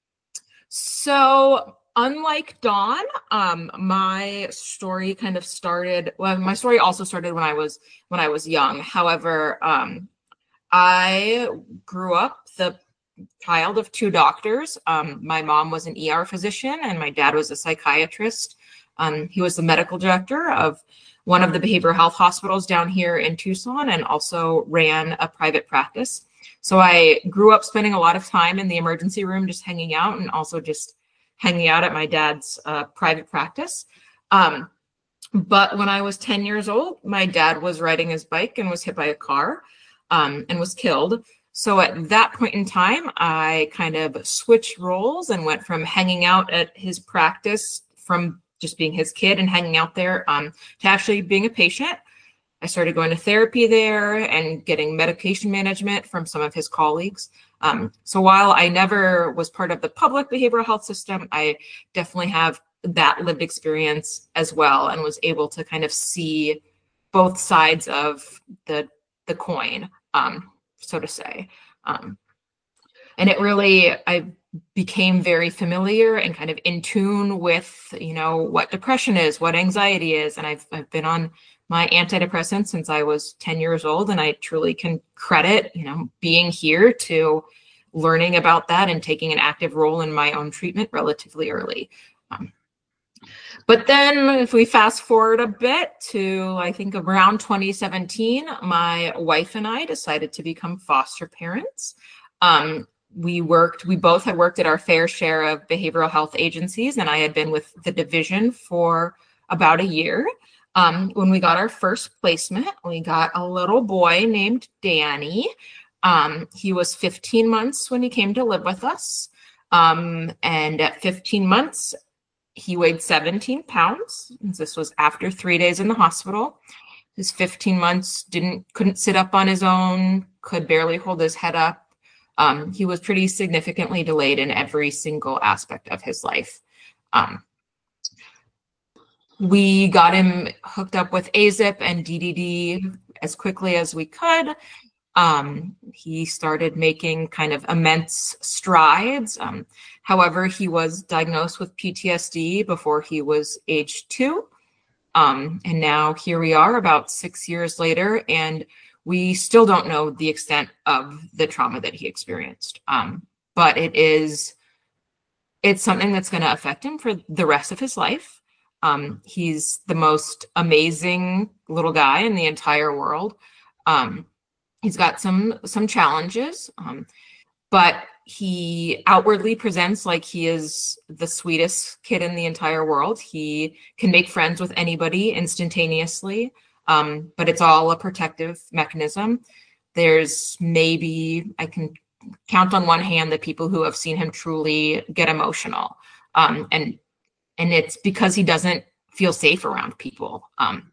so unlike Dawn, um, my story kind of started, well, my story also started when I was, when I was young. However, um, I grew up the child of two doctors. Um, my mom was an E R physician and my dad was a psychiatrist. Um, he was the medical director of one of the behavioral health hospitals down here in Tucson and also ran a private practice. So I grew up spending a lot of time in the emergency room, just hanging out and also just hanging out at my dad's uh, private practice. Um, but when I was ten years old, my dad was riding his bike and was hit by a car um, and was killed. So at that point in time, I kind of switched roles and went from hanging out at his practice from just being his kid and hanging out there um, to actually being a patient. I started going to therapy there and getting medication management from some of his colleagues. Um, so while I never was part of the public behavioral health system, I definitely have that lived experience as well and was able to kind of see both sides of the, the coin, um, so to say. Um, and it really, I became very familiar and kind of in tune with, you know, what depression is, what anxiety is. And I've, I've been on my antidepressants since I was ten years old. And I truly can credit, you know, being here to learning about that and taking an active role in my own treatment relatively early. Um, But then if we fast forward a bit to, I think around twenty seventeen, my wife and I decided to become foster parents. Um, we worked, we both had worked at our fair share of behavioral health agencies, and I had been with the division for about a year. Um, when we got our first placement, we got a little boy named Danny. Um, he was fifteen months when he came to live with us. Um, and at fifteen months, he weighed seventeen pounds. This was after three days in the hospital. His fifteen months didn't, couldn't sit up on his own, could barely hold his head up. Um, he was pretty significantly delayed in every single aspect of his life. Um, we got him hooked up with A Z I P and D D D as quickly as we could. Um, he started making kind of immense strides. Um, however, he was diagnosed with P T S D before he was age two. Um, and now here we are about six years later, and we still don't know the extent of the trauma that he experienced. Um, but it is, it's something that's going to affect him for the rest of his life. Um, he's the most amazing little guy in the entire world. Um, he's got some, some challenges, um, but he outwardly presents like he is the sweetest kid in the entire world. He can make friends with anybody instantaneously. Um, but it's all a protective mechanism. There's maybe, I can count on one hand the people who have seen him truly get emotional. Um, and, and it's because he doesn't feel safe around people. Um,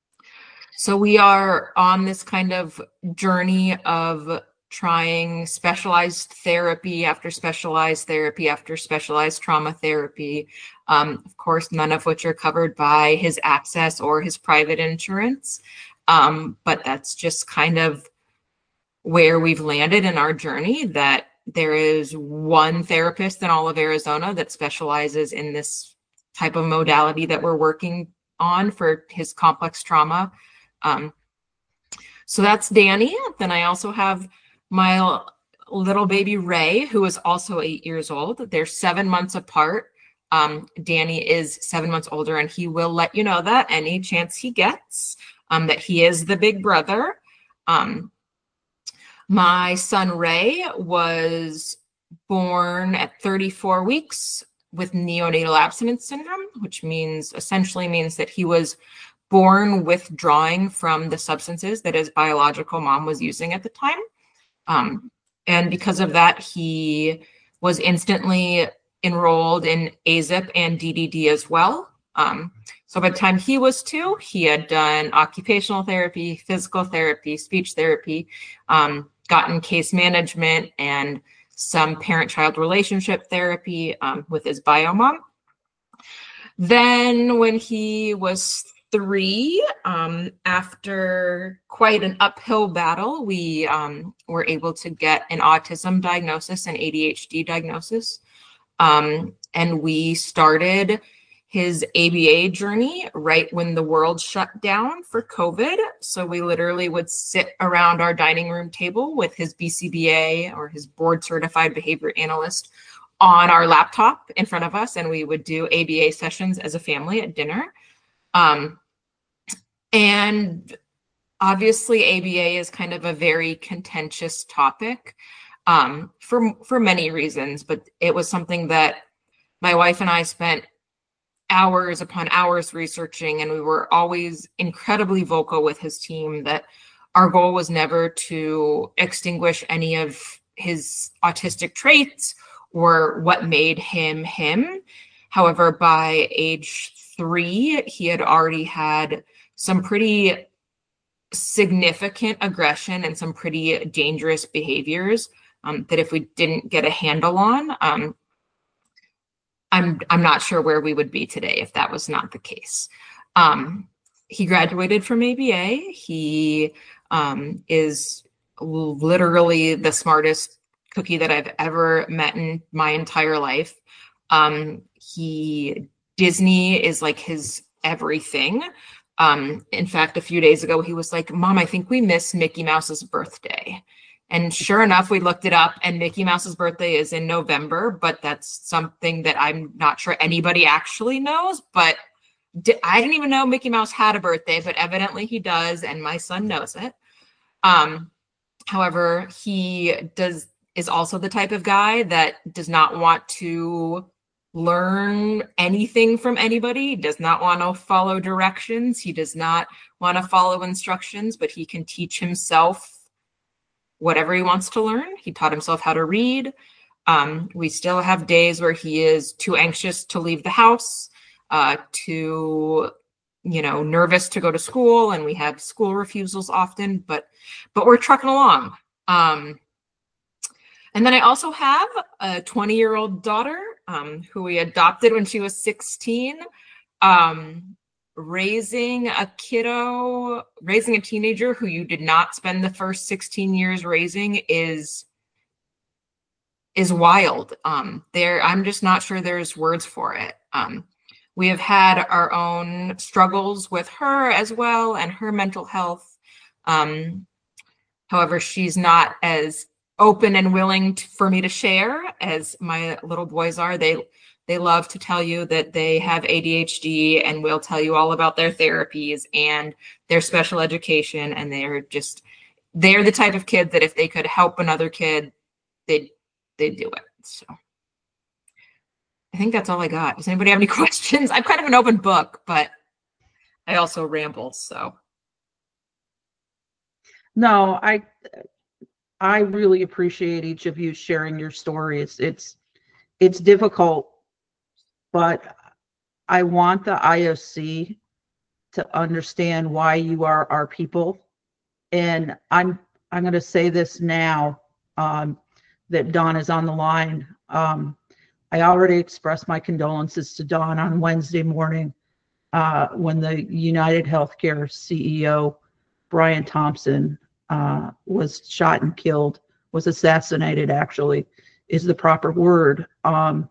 so we are on this kind of journey of trying specialized therapy after specialized therapy after specialized trauma therapy. Um, of course, none of which are covered by his access or his private insurance. Um, but that's just kind of where we've landed in our journey, that there is one therapist in all of Arizona that specializes in this type of modality that we're working on for his complex trauma. Um, so that's Danny. Then I also have my little baby Ray, who is also eight years old. They're seven months apart. Um, Danny is seven months older, and he will let you know that any chance he gets, um, that he is the big brother. Um, my son Ray was born at thirty-four weeks with neonatal abstinence syndrome, which means essentially means that he was born withdrawing from the substances that his biological mom was using at the time. Um, and because of that, he was instantly enrolled in A Z I P and D D D as well. Um, so by the time he was two, he had done occupational therapy, physical therapy, speech therapy, um, gotten case management and some parent-child relationship therapy um, with his bio mom. Then when he was three, um, after quite an uphill battle, we um, were able to get an autism diagnosis and A D H D diagnosis. Um, and we started his A B A journey right when the world shut down for COVID. So we literally would sit around our dining room table with his B C B A or his board certified behavior analyst on our laptop in front of us, and we would do A B A sessions as a family at dinner. Um, and obviously A B A is kind of a very contentious topic um, for, for many reasons, but it was something that my wife and I spent hours upon hours researching, and we were always incredibly vocal with his team that our goal was never to extinguish any of his autistic traits or what made him him. However, by age three, he had already had some pretty significant aggression and some pretty dangerous behaviors um, that if we didn't get a handle on, um, I'm I'm not sure where we would be today if that was not the case. Um, he graduated from A B A. He um, is literally the smartest cookie that I've ever met in my entire life. Um, he Disney is like his everything. Um, in fact, a few days ago, he was like, "Mom, I think we missed Mickey Mouse's birthday." And sure enough, we looked it up, and Mickey Mouse's birthday is in November, but that's something that I'm not sure anybody actually knows. But di- I didn't even know Mickey Mouse had a birthday, but evidently he does, and my son knows it. Um, however, he does is also the type of guy that does not want to learn anything from anybody, does not want to follow directions. He does not want to follow instructions, but he can teach himself whatever he wants to learn. He taught himself how to read. Um, we still have days where he is too anxious to leave the house, uh, too, you know, nervous to go to school, and we have school refusals often, but but we're trucking along. Um, and then I also have a twenty-year-old daughter um, who we adopted when she was sixteen. Um, raising a kiddo, raising a teenager who you did not spend the first sixteen years raising is is wild. Um, there, I'm just not sure there's words for it. Um, we have had our own struggles with her as well and her mental health. Um, however, she's not as open and willing to, for me to share as my little boys are. They They love to tell you that they have A D H D and will tell you all about their therapies and their special education. And they're just, they're the type of kid that if they could help another kid, they'd, they'd do it. So I think that's all I got. Does anybody have any questions? I'm kind of an open book, but I also ramble, so. No, I, I really appreciate each of you sharing your stories. It's, it's difficult, but I want the I O C to understand why you are our people. And I'm I'm going to say this now um, that Dawn is on the line. Um, I already expressed my condolences to Dawn on Wednesday morning uh, when the United Healthcare C E O, Brian Thompson, uh, was shot and killed, was assassinated actually, is the proper word. Um,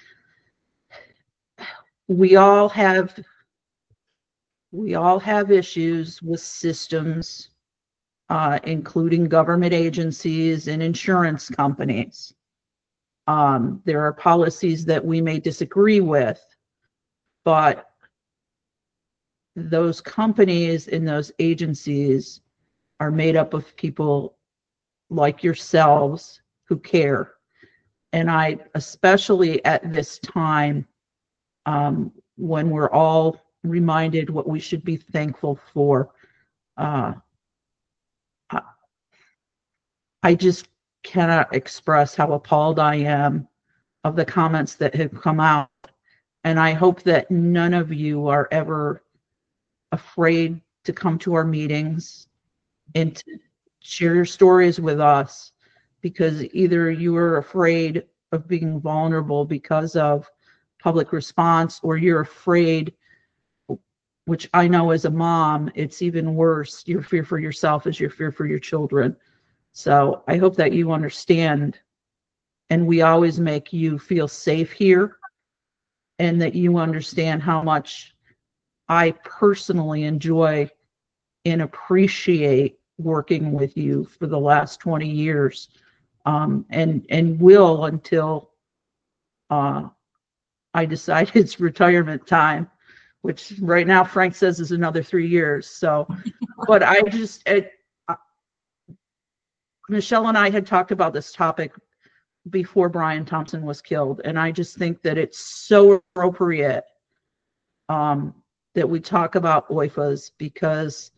we all have we all have issues with systems, uh, including government agencies and insurance companies. Um, there are policies that we may disagree with, but those companies and those agencies are made up of people like yourselves who care. And I, especially at this time, um, when we're all reminded what we should be thankful for, uh, I, I just cannot express how appalled I am of the comments that have come out. And I hope that none of you are ever afraid to come to our meetings and to share your stories with us, because either you are afraid of being vulnerable because of public response, or you're afraid, which I know as a mom, it's even worse. Your fear for yourself is your fear for your children. So I hope that you understand, and we always make you feel safe here, and that you understand how much I personally enjoy and appreciate working with you for the last twenty years, um, and and will until uh, I decide it's retirement time, which right now Frank says is another three years. So, but I just, it, uh, Michelle and I had talked about this topic before Brian Thompson was killed, and I just think that it's so appropriate um, that we talk about O I F As, because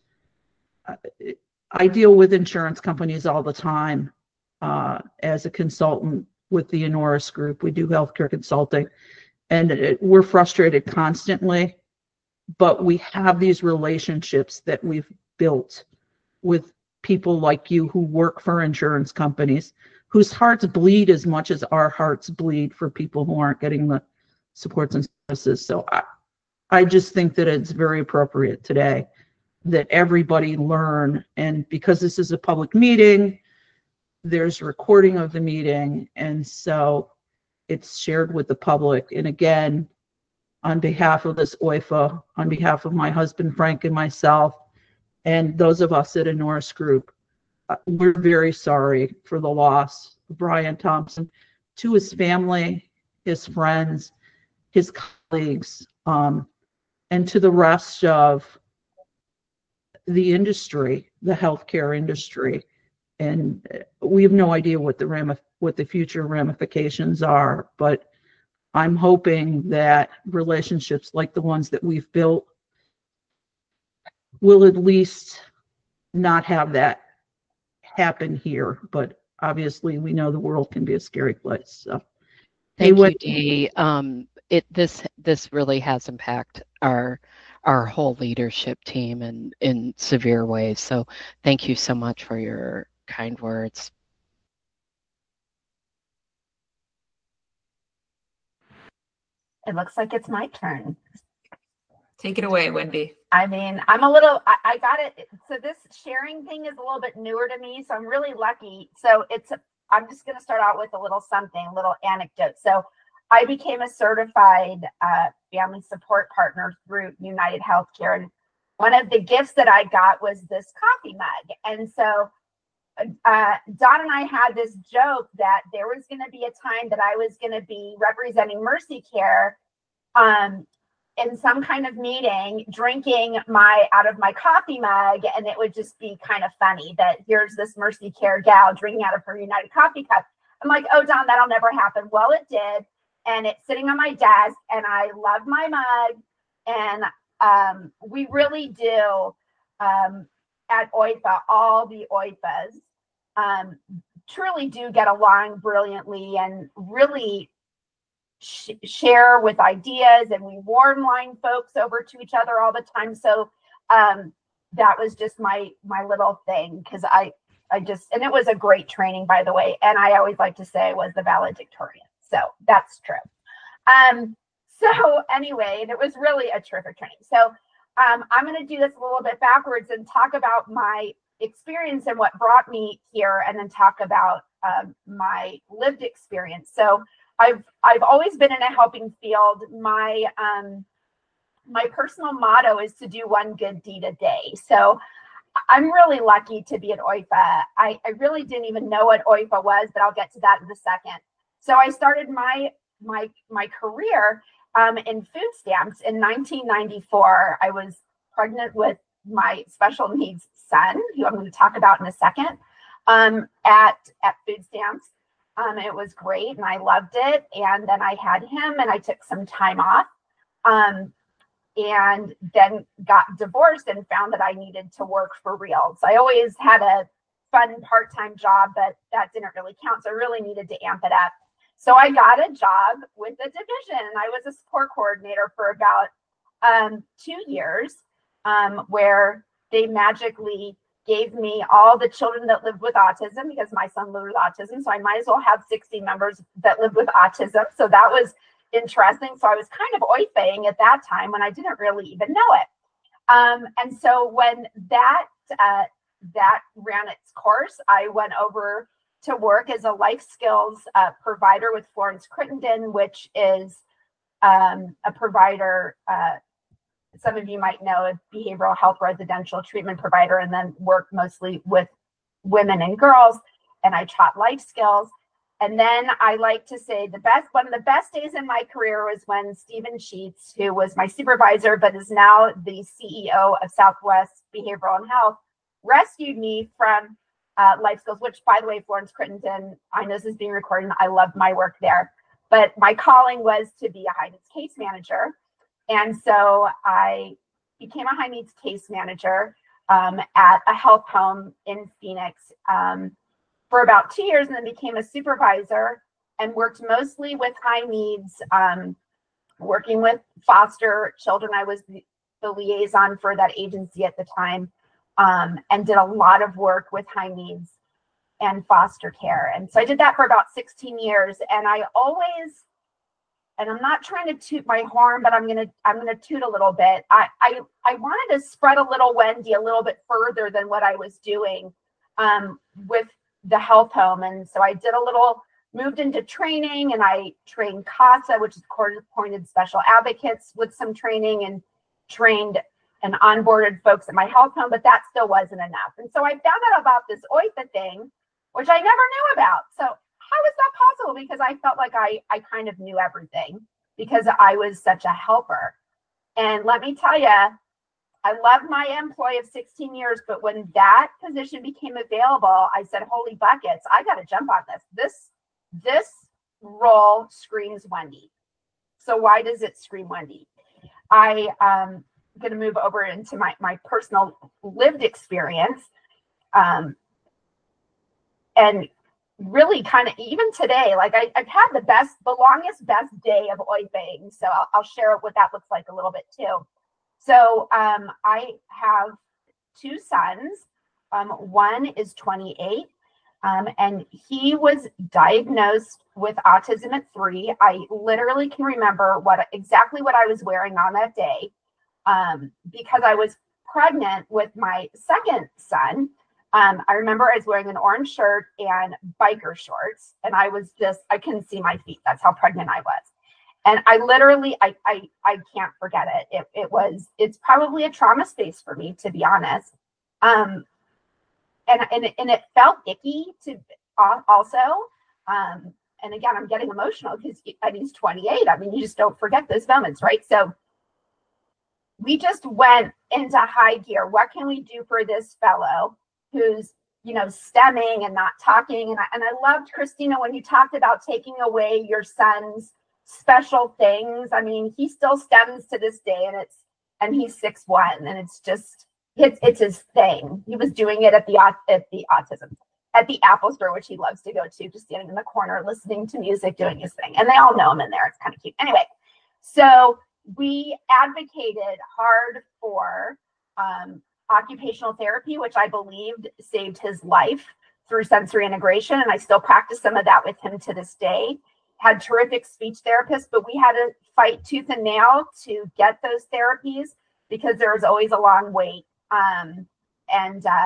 I deal with insurance companies all the time uh, as a consultant with the Enoris Group. We do healthcare consulting, and it, we're frustrated constantly, but we have these relationships that we've built with people like you who work for insurance companies, whose hearts bleed as much as our hearts bleed for people who aren't getting the supports and services. So I, I just think that it's very appropriate today that everybody learn, and because this is a public meeting, there's recording of the meeting, and so it's shared with the public. And again, on behalf of this O I F A, on behalf of my husband Frank and myself, and those of us at Enoris Group, uh, we're very sorry for the loss of Brian Thompson. To his family, his friends, his colleagues, um, and to the rest of the industry, the healthcare industry. And we have no idea what the ram what the future ramifications are, but I'm hoping that relationships like the ones that we've built will at least not have that happen here. But obviously, we know the world can be a scary place. So, Thank hey, you, Dee. Um, it this this really has impacted our our whole leadership team in in severe ways. So, thank you so much for your kind words. It looks like it's my turn. Take it away, Wendy. I mean, I'm a little, I, I got it. So this sharing thing is a little bit newer to me. So I'm really lucky. So it's, I'm just going to start out with a little something, a little anecdote. So I became a certified uh, family support partner through United Healthcare. And one of the gifts that I got was this coffee mug. And so uh, Don and I had this joke that there was going to be a time that I was going to be representing Mercy Care um, in some kind of meeting, drinking my out of my coffee mug, and it would just be kind of funny that here's this Mercy Care gal drinking out of her United coffee cup. I'm like, oh, Don, that'll never happen. Well, it did, and it's sitting on my desk, and I love my mug, and um, we really do. Um, at O I F A, all the O I F As um, truly do get along brilliantly and really sh- share with ideas, and we warm line folks over to each other all the time. So um, that was just my my little thing, because I I just, and it was a great training, by the way. And I always like to say I was the valedictorian, so that's true. Um, so anyway, it was really a terrific training. So Um, I'm going to do this a little bit backwards and talk about my experience and what brought me here, and then talk about um, my lived experience. So I've I've always been in a helping field. My um, my personal motto is to do one good deed a day. So I'm really lucky to be at O I F A. I, I really didn't even know what O I F A was, but I'll get to that in a second. So I started my my my career Um, in food stamps in nineteen ninety-four. I was pregnant with my special needs son, who I'm going to talk about in a second, um, at, at food stamps. Um, it was great and I loved it. And then I had him and I took some time off um, and then got divorced and found that I needed to work for real. So I always had a fun part-time job, but that didn't really count. So I really needed to amp it up. So I got a job with the division, and I was a support coordinator for about um, two years, um, where they magically gave me all the children that lived with autism, because my son lived with autism. So I might as well have sixty members that lived with autism. So that was interesting. So I was kind of O I F A-ing at that time when I didn't really even know it. Um, and so when that uh, that ran its course, I went over to work as a life skills uh, provider with Florence Crittenden, which is um, a provider, uh, some of you might know, a behavioral health residential treatment provider, and then work mostly with women and girls. And I taught life skills. And then I like to say the best, one of the best days in my career was when Stephen Sheets, who was my supervisor, but is now the C E O of Southwest Behavioral and Health, rescued me from Uh, life skills, which, by the way, Florence Crittenden, I know this is being recorded, and I love my work there, but my calling was to be a high needs case manager. And so I became a high needs case manager um, at a health home in Phoenix um, for about two years, and then became a supervisor and worked mostly with high needs, um, working with foster children. I was the, the liaison for that agency at the time. Um, and did a lot of work with high needs and foster care. And so I did that for about sixteen years. And I always, and I'm not trying to toot my horn, but I'm gonna I'm gonna toot a little bit. I I, I wanted to spread a little Wendy a little bit further than what I was doing um, with the health home. And so I did a little, moved into training, and I trained CASA, which is Court Appointed Special Advocates, with some training, and trained and onboarded folks at my health home, but that still wasn't enough. And so I found out about this O I F A thing, which I never knew about. So how is that possible? Because I felt like I, I kind of knew everything because I was such a helper. And let me tell you, I loved my employee of sixteen years, but when that position became available, I said, holy buckets, I got to jump on this. This, this role screams Wendy. So why does it scream Wendy? I um going to move over into my, my personal lived experience. Um, and really kind of even today, like I, I've had the best, the longest, best day of O I F A-ing. So I'll, I'll share what that looks like a little bit too. So um, I have two sons. Um, one is twenty-eight, um, and he was diagnosed with autism at three. I literally can remember what exactly what I was wearing on that day um, because I was pregnant with my second son. Um, I remember I was wearing an orange shirt and biker shorts, and I was just, I couldn't see my feet. That's how pregnant I was. And I literally, I, I, I can't forget it. It, it was, it's probably a trauma space for me, to be honest. Um, and, and, and it felt icky to also. Um, and again, I'm getting emotional because I mean, he's twenty-eight. I mean, you just don't forget those moments, right? So we just went into high gear. What can we do for this fellow who's, you know, stemming and not talking? And I, and I loved, Christina, when you talked about taking away your son's special things. I mean, he still stems to this day, and it's, and he's six one, and it's just, it's, it's his thing. He was doing it at the, at the autism, at the Apple store, which he loves to go to, just standing in the corner, listening to music, doing his thing. And they all know him in there. It's kind of cute. Anyway, so we advocated hard for um, occupational therapy, which I believed saved his life through sensory integration. And I still practice some of that with him to this day. Had terrific speech therapists, but we had to fight tooth and nail to get those therapies because there was always a long wait. Um, and uh,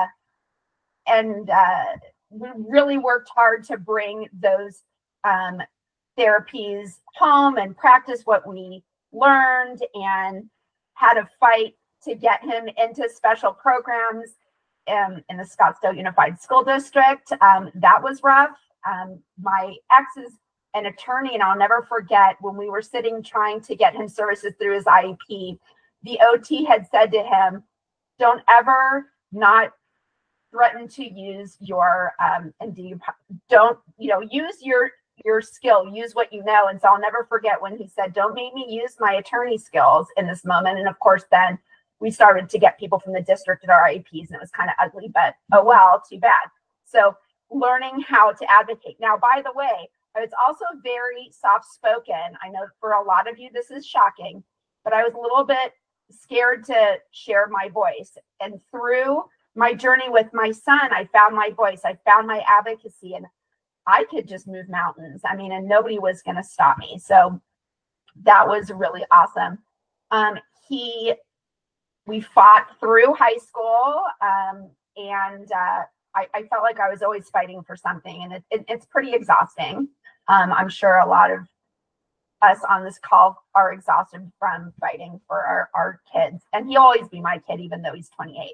and uh, we really worked hard to bring those um, therapies home and practice what we learned, and had to fight to get him into special programs um, in the Scottsdale Unified School District. Um, that was rough. Um, my ex is an attorney, and I'll never forget when we were sitting trying to get him services through his I E P, the O T had said to him, don't ever not threaten to use your, um, and do you, don't, you know, use your, your skill, use what you know. And so I'll never forget when he said, don't make me use my attorney skills in this moment. And of course, then we started to get people from the district at our I E Ps, and it was kind of ugly, but oh well, too bad. So learning how to advocate. Now, by the way, I was also very soft-spoken. I know for a lot of you, this is shocking, but I was a little bit scared to share my voice. And through my journey with my son, I found my voice. I found my advocacy, and I could just move mountains. I mean, and nobody was going to stop me. So that was really awesome. Um, he, we fought through high school, um, and uh, I, I felt like I was always fighting for something, and it, it, it's pretty exhausting. Um, I'm sure a lot of us on this call are exhausted from fighting for our, our kids, and he'll always be my kid, even though he's twenty-eight.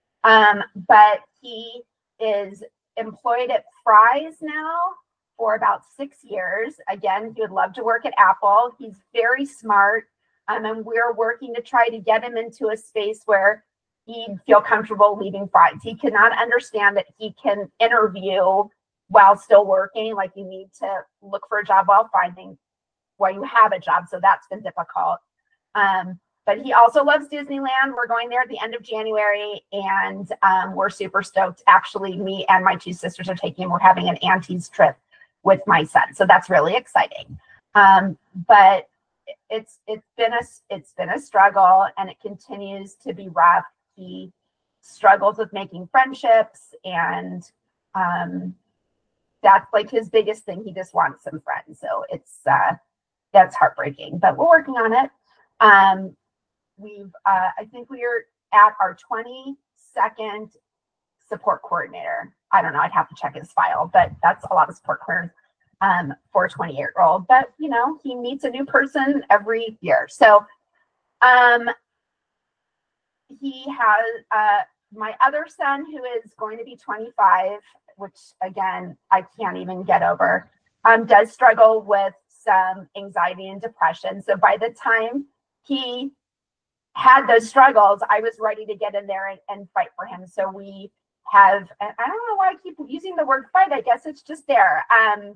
Um, but he is employed at Fry's now for about six years. Again, he would love to work at Apple. He's very smart, um, and we're working to try to get him into a space where he'd feel comfortable leaving Fry's. He cannot understand that he can interview while still working. Like, you need to look for a job while finding while you have a job. So that's been difficult. Um, but he also loves Disneyland. We're going there at the end of January, and um, we're super stoked. Actually, me and my two sisters are taking him. We're having an auntie's trip with my son. So that's really exciting. Um, but it's it's been a it's been a struggle, and it continues to be rough. He struggles with making friendships, and um, that's like his biggest thing. He just wants some friends. So it's uh, that's heartbreaking, but we're working on it. Um, we've uh, I think we are at our twenty-second support coordinator. I don't know. I'd have to check his file, but that's a lot of support coordinators um, for a twenty-eight year old. But you know, he meets a new person every year. So um, he has uh, my other son, who is going to be twenty-five, which again, I can't even get over, um, does struggle with some anxiety and depression. So by the time he had those struggles, I was ready to get in there and, and fight for him. So we have, and I don't know why I keep using the word fight. I guess it's just there. Um,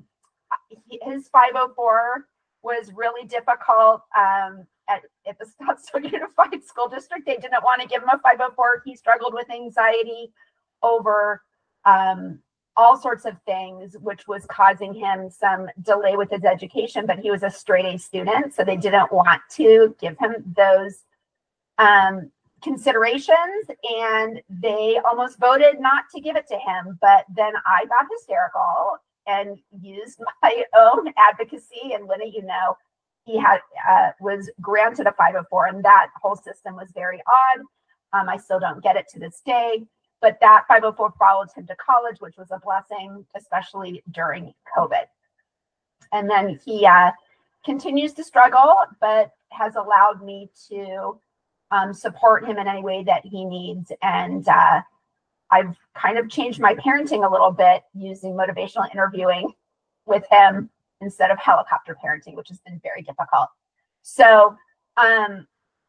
his five oh four was really difficult um, at, at the Scottsdale Unified School District. They didn't want to give him a five oh four. He struggled with anxiety over um, all sorts of things, which was causing him some delay with his education, but he was a straight A student, so they didn't want to give him those um, considerations, and they almost voted not to give it to him. But then I got hysterical and used my own advocacy, and Lynette, you know, he had uh, was granted a five oh four, and that whole system was very odd. Um, I still don't get it to this day, but that five oh four followed him to college, which was a blessing, especially during COVID. And then he uh, continues to struggle, but has allowed me to um, support him in any way that he needs. And uh, I've kind of changed my parenting a little bit using motivational interviewing with him instead of helicopter parenting, which has been very difficult. So um,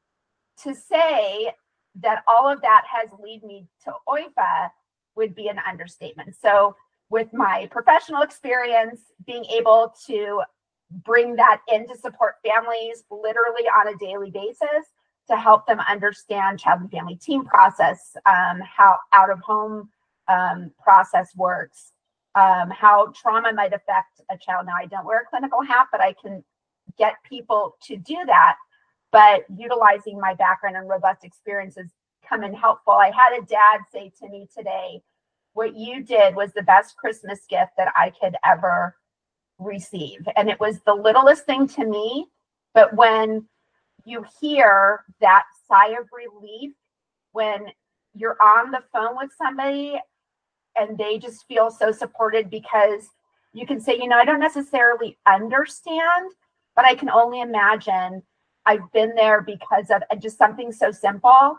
to say that all of that has led me to O I F A would be an understatement. So with my professional experience, being able to bring that in to support families literally on a daily basis to help them understand child and family team process, um, how out of home um, process works, um, how trauma might affect a child. Now, I don't wear a clinical hat, but I can get people to do that. But utilizing my background and robust experiences come in helpful. I had a dad say to me today, what you did was the best Christmas gift that I could ever receive. And it was the littlest thing to me, but when you hear that sigh of relief when you're on the phone with somebody and they just feel so supported, because you can say, you know, I don't necessarily understand, but I can only imagine. I've been there because of just something so simple.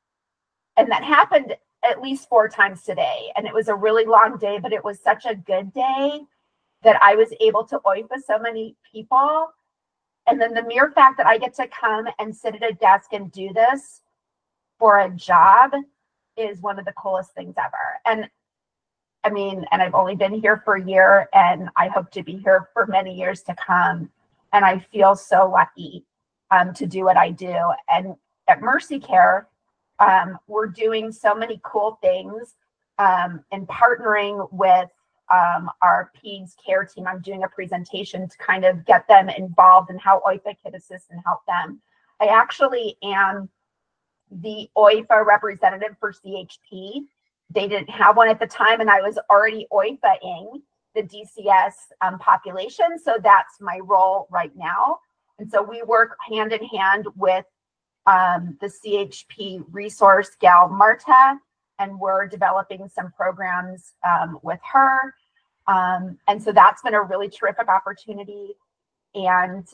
And that happened at least four times today. And it was a really long day, but it was such a good day that I was able to O I F A so many people. And then the mere fact that I get to come and sit at a desk and do this for a job is one of the coolest things ever. And I mean, and I've only been here for a year, and I hope to be here for many years to come. And I feel so lucky um, to do what I do. And at Mercy Care, um, we're doing so many cool things um, and partnering with Um, our PEDS care team. I'm doing a presentation to kind of get them involved in how O I F A could assist and help them. I actually am the O I F A representative for C H P. They didn't have one at the time, and I was already O I F A-ing the D C S um, population. So that's my role right now. And so we work hand in hand with um, the C H P resource gal, Marta, and we're developing some programs um, with her. Um, and so that's been a really terrific opportunity. And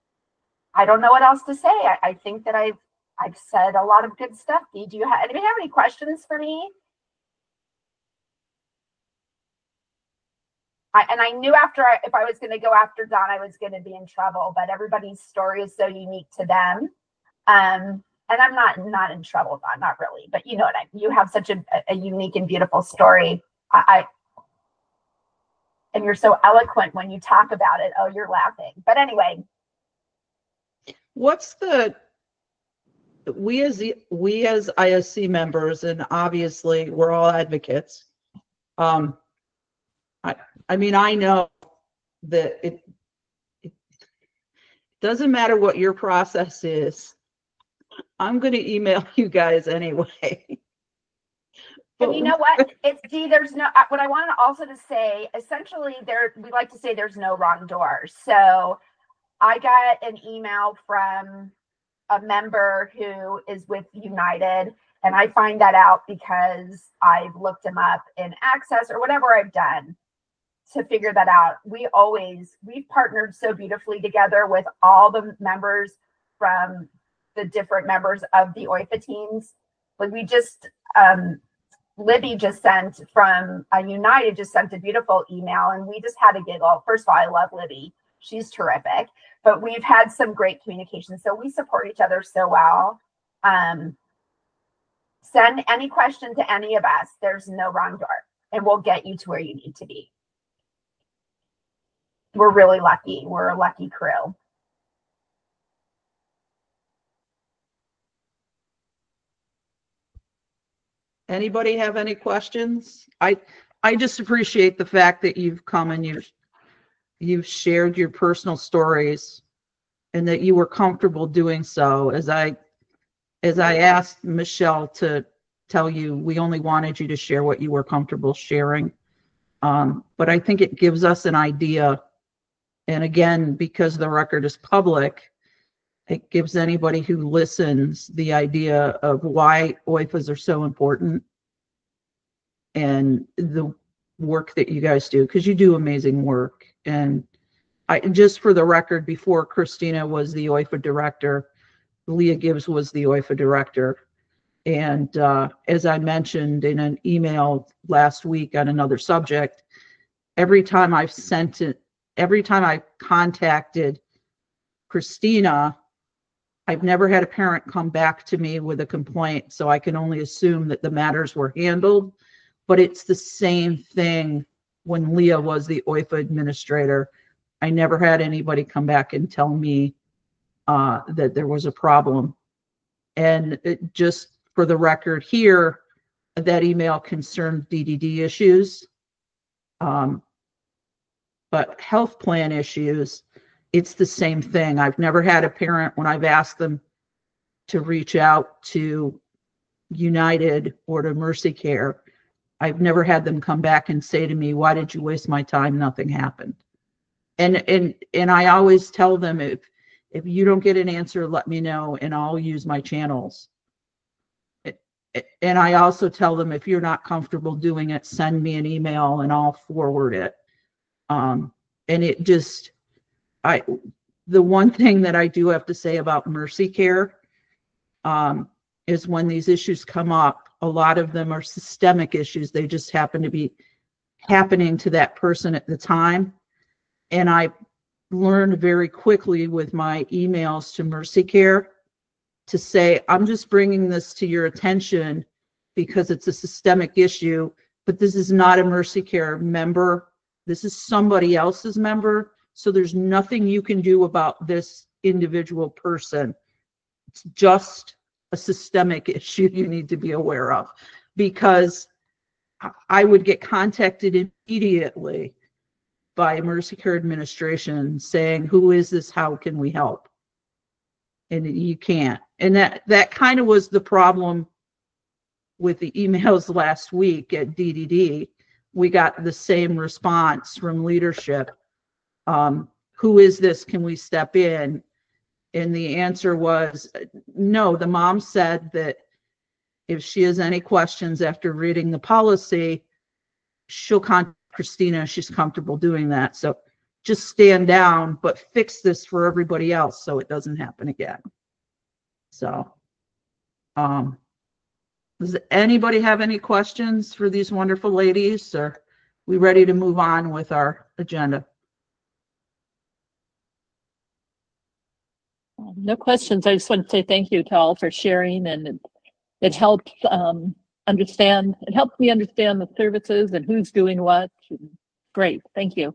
I don't know what else to say. I, I think that I've I've said a lot of good stuff. Do you have anybody have any questions for me? I, and I knew after I, if I was going to go after Don, I was going to be in trouble. But everybody's story is so unique to them. Um, And I'm not not in trouble, Don, not really. But you know what I mean. You have such a, a unique and beautiful story. I, I and you're so eloquent when you talk about it. Oh, you're laughing. But anyway, what's the we as the we as I S C members, and obviously we're all advocates. Um, I I mean I know that it it doesn't matter what your process is. I'm going to email you guys anyway. And you know what? It's Dee, there's no, what I want also to say, essentially there, we like to say there's no wrong door. So I got an email from a member who is with United, and I find that out because I've looked him up in Access or whatever I've done to figure that out. We always, we've partnered so beautifully together with all the members from the different members of the O I F A teams. Like we just, um, Libby just sent from uh, United just sent a beautiful email, and we just had a giggle. First of all, I love Libby. She's terrific. But we've had some great communication. So we support each other so well. Um, send any question to any of us. There's no wrong door, and we'll get you to where you need to be. We're really lucky. We're a lucky crew. Anybody have any questions? I I just appreciate the fact that you've come and you've you've shared your personal stories and that you were comfortable doing so. As I as I asked Michelle to tell you, we only wanted you to share what you were comfortable sharing. Um, but I think it gives us an idea. And again, because the record is public, it gives anybody who listens the idea of why O I F As are so important and the work that you guys do, because you do amazing work. And I, just for the record, before Christina was the O I F A director, Leah Gibbs was the O I F A director. And uh, as I mentioned in an email last week on another subject, every time I've sent it, every time I contacted Christina, I've never had a parent come back to me with a complaint, so I can only assume that the matters were handled. But it's the same thing when Leah was the O I F A administrator. I never had anybody come back and tell me uh, that there was a problem. And it, just for the record here, that email concerned D D D issues. Um, but health plan issues, it's the same thing. I've never had a parent, when I've asked them to reach out to United or to Mercy Care, I've never had them come back and say to me, why did you waste my time? Nothing happened. And and and I always tell them, if if you don't get an answer, let me know and I'll use my channels. And I also tell them, if you're not comfortable doing it, send me an email and I'll forward it. Um, and it just, I, the one thing that I do have to say about Mercy Care um, is when these issues come up, a lot of them are systemic issues. They just happen to be happening to that person at the time. And I learned very quickly with my emails to Mercy Care to say, I'm just bringing this to your attention because it's a systemic issue, but this is not a Mercy Care member. This is somebody else's member. So there's nothing you can do about this individual person. It's just a systemic issue you need to be aware of, because I would get contacted immediately by Mercy Care administration saying, who is this? How can we help? And you can't. And that, that kind of was the problem with the emails last week at D D D. We got the same response from leadership. Um, who is this? Can we step in? And the answer was no. The mom said that if she has any questions after reading the policy, she'll contact Christina. She's comfortable doing that. So just stand down, but fix this for everybody else so it doesn't happen again. So, um, does anybody have any questions for these wonderful ladies? Or are we ready to move on with our agenda? No questions. I just want to say thank you to all for sharing, and it, it helped um, understand, it helped me understand the services and who's doing what. Great. Thank you.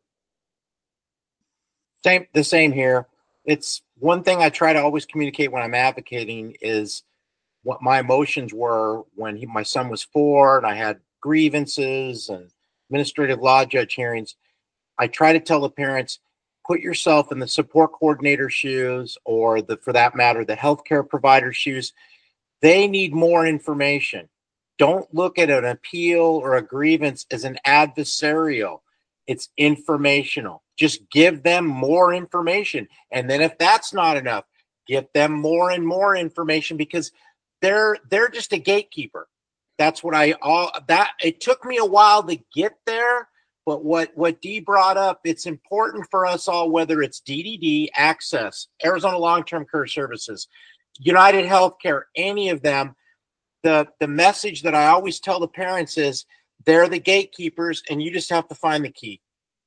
Same, the same here. It's one thing I try to always communicate when I'm advocating is what my emotions were when he, my son was four and I had grievances and administrative law judge hearings. I try to tell the parents, put yourself in the support coordinator shoes, or the, for that matter, the healthcare provider shoes. They need more information. Don't look at an appeal or a grievance as an adversarial. It's informational. Just give them more information. And then if that's not enough, get them more and more information, because they're they're just a gatekeeper. That's what I all that it took me a while to get there. But what, what Dee brought up, it's important for us all, whether it's D D D, Access, Arizona Long-Term Care Services, United Healthcare, any of them, the the message that I always tell the parents is they're the gatekeepers and you just have to find the key.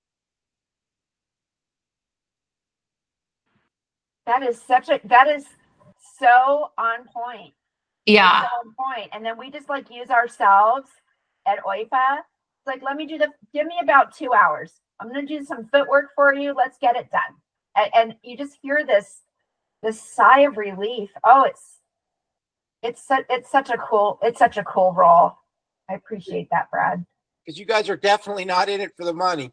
That is such a, that is so on point. Yeah. So on point. And then we just like use ourselves at O I F A. It's like, let me do the, give me about two hours. I'm going to do some footwork for you. Let's get it done. And, and you just hear this, this sigh of relief. Oh, it's, it's, su- it's such a cool, it's such a cool role. I appreciate that, Brad. Because you guys are definitely not in it for the money.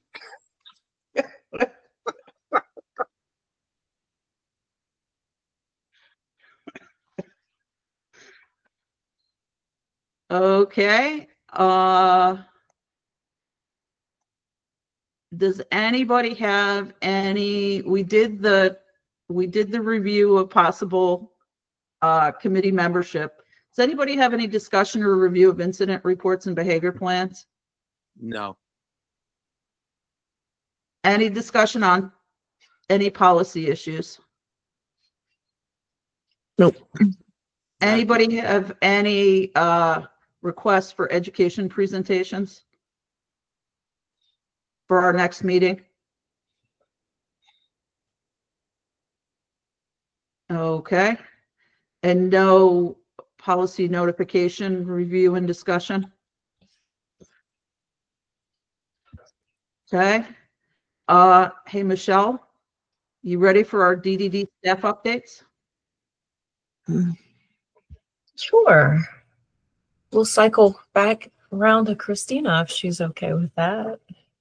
Okay. Uh, does anybody have any, we did the, we did the review of possible uh, committee membership. Does anybody have any discussion or review of incident reports and behavior plans? No. Any discussion on any policy issues? Nope. Anybody have any uh, requests for education presentations for our next meeting? Okay. And no policy notification, review, and discussion? Okay. Uh, hey, Michelle, you ready for our D D D staff updates? Sure. We'll cycle back around to Christina if she's okay with that.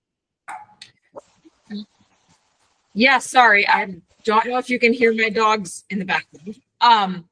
Yeah, sorry. I don't know if you can hear my dogs in the background. Um,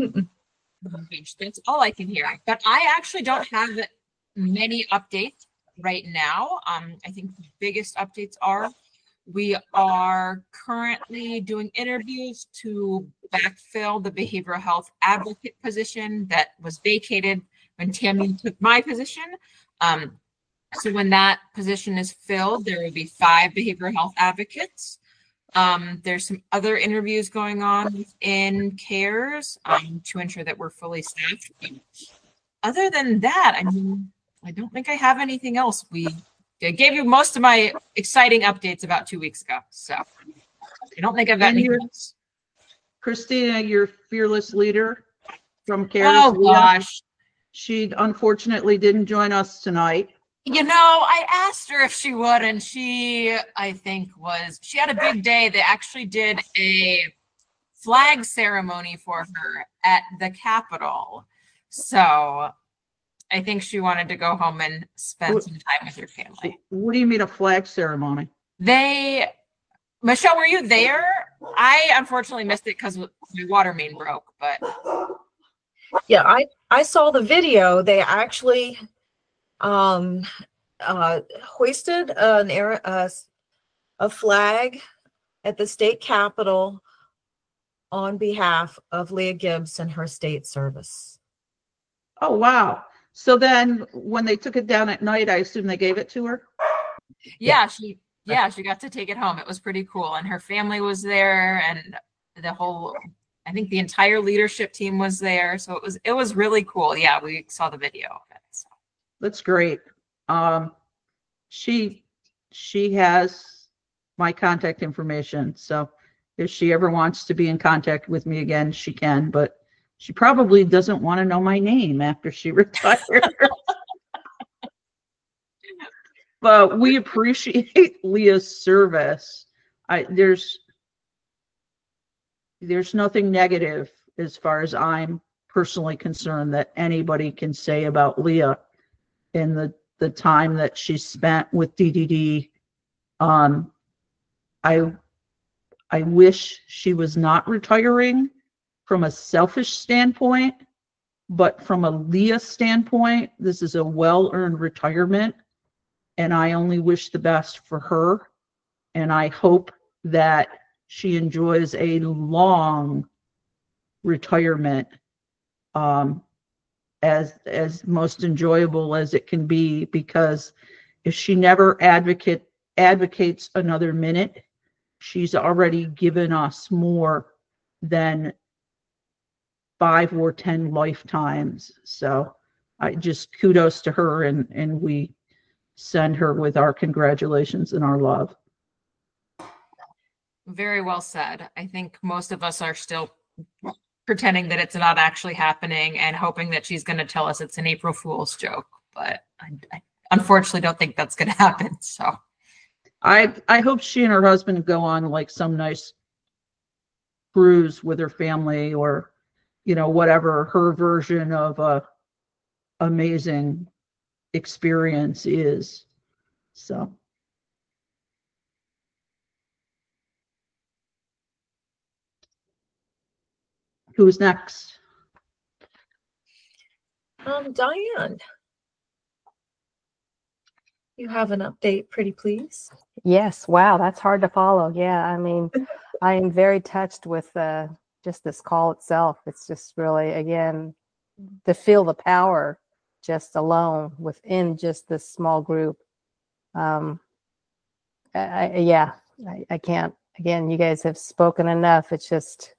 gosh, that's all I can hear. But I actually don't have many updates right now. Um, I think the biggest updates are we are currently doing interviews to backfill the behavioral health advocate position that was vacated when Tammy took my position. Um, so when that position is filled, there will be five behavioral health advocates. Um, there's some other interviews going on within CARES um, to ensure that we're fully staffed. Other than that, I mean, I don't think I have anything else. We I gave you most of my exciting updates about two weeks ago, so I don't think I've got And anything your- else. Christina, your fearless leader from CARES. Oh Leah, gosh. she unfortunately didn't join us tonight. You know, I asked her if she would, and she, I think, was, she had a big day. They actually did a flag ceremony for her at the Capitol. So I think she wanted to go home and spend What- some time with her family. What do you mean a flag ceremony? They, Michelle, were you there? I unfortunately missed it because my water main broke, but Yeah, I, I saw the video. They actually um, uh, hoisted an air, uh, a flag at the state capitol on behalf of Leah Gibbs and her state service. Oh, wow. So then when they took it down at night, I assume they gave it to her? yeah, she, yeah, she got to take it home. It was pretty cool. And her family was there and the whole, I think the entire leadership team was there. So it was, it was really cool. Yeah, we saw the video of it. So. That's great. Um, she, she has my contact information. So if she ever wants to be in contact with me again, she can, but she probably doesn't want to know my name after she retires. But we appreciate Leah's service. I, there's, there's nothing negative as far as I'm personally concerned that anybody can say about Leah in the, the time that she spent with D D D. Um, I, I wish she was not retiring from a selfish standpoint, but from a Leah standpoint, this is a well-earned retirement, and I only wish the best for her. And I hope that she enjoys a long retirement, um, as as most enjoyable as it can be, because if she never advocate advocates another minute, she's already given us more than five or ten lifetimes. So I just kudos to her, and, and we send her with our congratulations and our love. Very well said. I think most of us are still pretending that it's not actually happening and hoping that she's going to tell us it's an April Fool's joke. But I, I unfortunately don't think that's going to happen. So I I hope she and her husband go on like some nice cruise with her family, or, you know, whatever her version of a amazing experience is. So. Who's next? Um, Diane, you have an update, pretty please. Yes. Wow. That's hard to follow. Yeah. I mean, I am very touched with uh, just this call itself. It's just really, again, to feel the power just alone within just this small group. Um, I, I, yeah, I, I can't, again, you guys have spoken enough. It's just,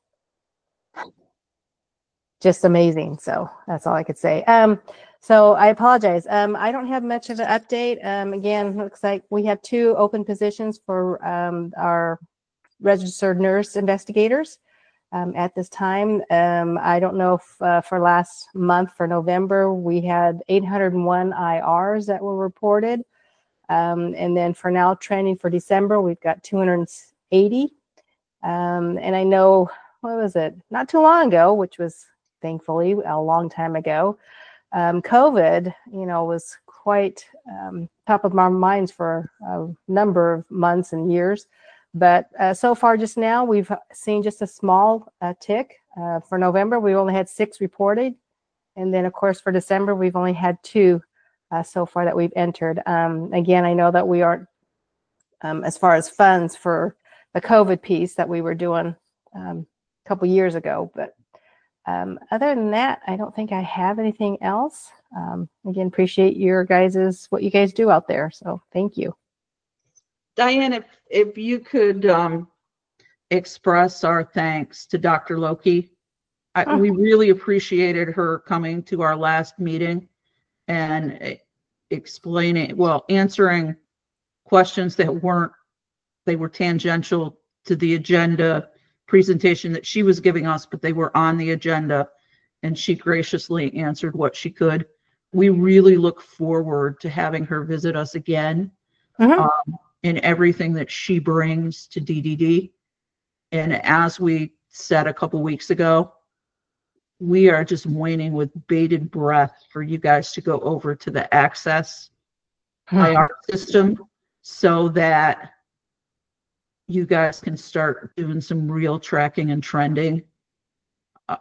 just amazing. So that's all I could say. Um, so I apologize. Um, I don't have much of an update. Um, again, looks like we have two open positions for um, our registered nurse investigators um, at this time. Um, I don't know if uh, for last month, for November, we had eight hundred one I Rs that were reported. Um, and then for now training for December, we've got two hundred eighty. Um, and I know, what was it? Not too long ago, which was thankfully a long time ago, um, COVID, you know, was quite um, top of our minds for a number of months and years. But uh, so far just now, we've seen just a small uh, tick. Uh, for November, we only had six reported. And then, of course, for December, we've only had two uh, so far that we've entered. Um, again, I know that we aren't, um, as far as funds for the COVID piece that we were doing um, a couple years ago, but Um, other than that, I don't think I have anything else. Um, again, appreciate your guys's, what you guys do out there. So thank you. Diane, if, if you could um, express our thanks to Doctor Loki. I, Oh. we really appreciated her coming to our last meeting and uh, explaining, well, answering questions that weren't, they were tangential to the agenda presentation that she was giving us, but they were on the agenda, and she graciously answered what she could. We really look forward to having her visit us again. Mhm. um, in everything that she brings to D D D. And as we said a couple weeks ago, we are just waiting with bated breath for you guys to go over to the Access I R system so that you guys can start doing some real tracking and trending. Uh,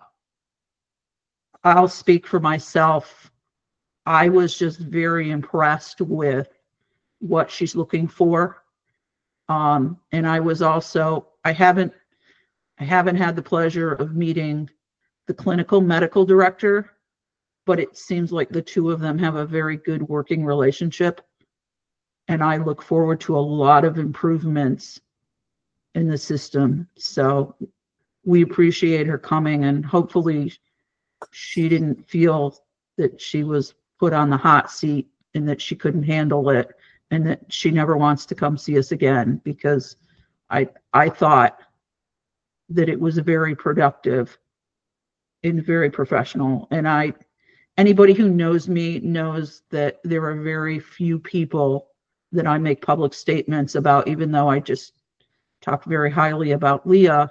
I'll speak for myself. I was just very impressed with what she's looking for. Um, and I was also, I haven't, I haven't had the pleasure of meeting the clinical medical director, but it seems like the two of them have a very good working relationship. And I look forward to a lot of improvements in the system. So we appreciate her coming, and hopefully she didn't feel that she was put on the hot seat and that she couldn't handle it, and that she never wants to come see us again, because I I thought that it was very productive and very professional. And I, anybody who knows me knows that there are very few people that I make public statements about, even though I just talk very highly about Leah.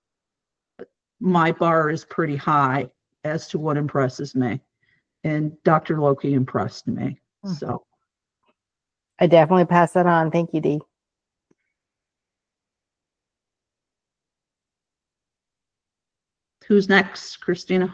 My bar is pretty high as to what impresses me. And Doctor Loki impressed me. So I definitely pass that on. Thank you, Dee. who's next, Christina?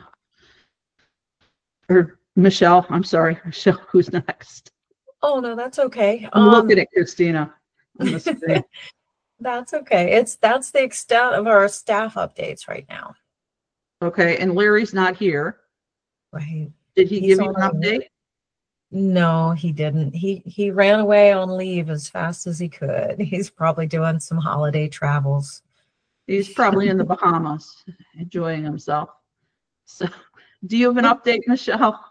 Or Michelle, I'm sorry. Michelle, who's next? Oh, no, that's okay. I'm Um, looking at Christina on the screen. That's okay. It's that's the extent of our staff updates right now. Okay, and Larry's not here. Right. Did he He's give you an on leave. update? No, he didn't. He he ran away on leave as fast as he could. He's probably doing some holiday travels. He's probably in the Bahamas, enjoying himself. So, do you have an update, Michelle?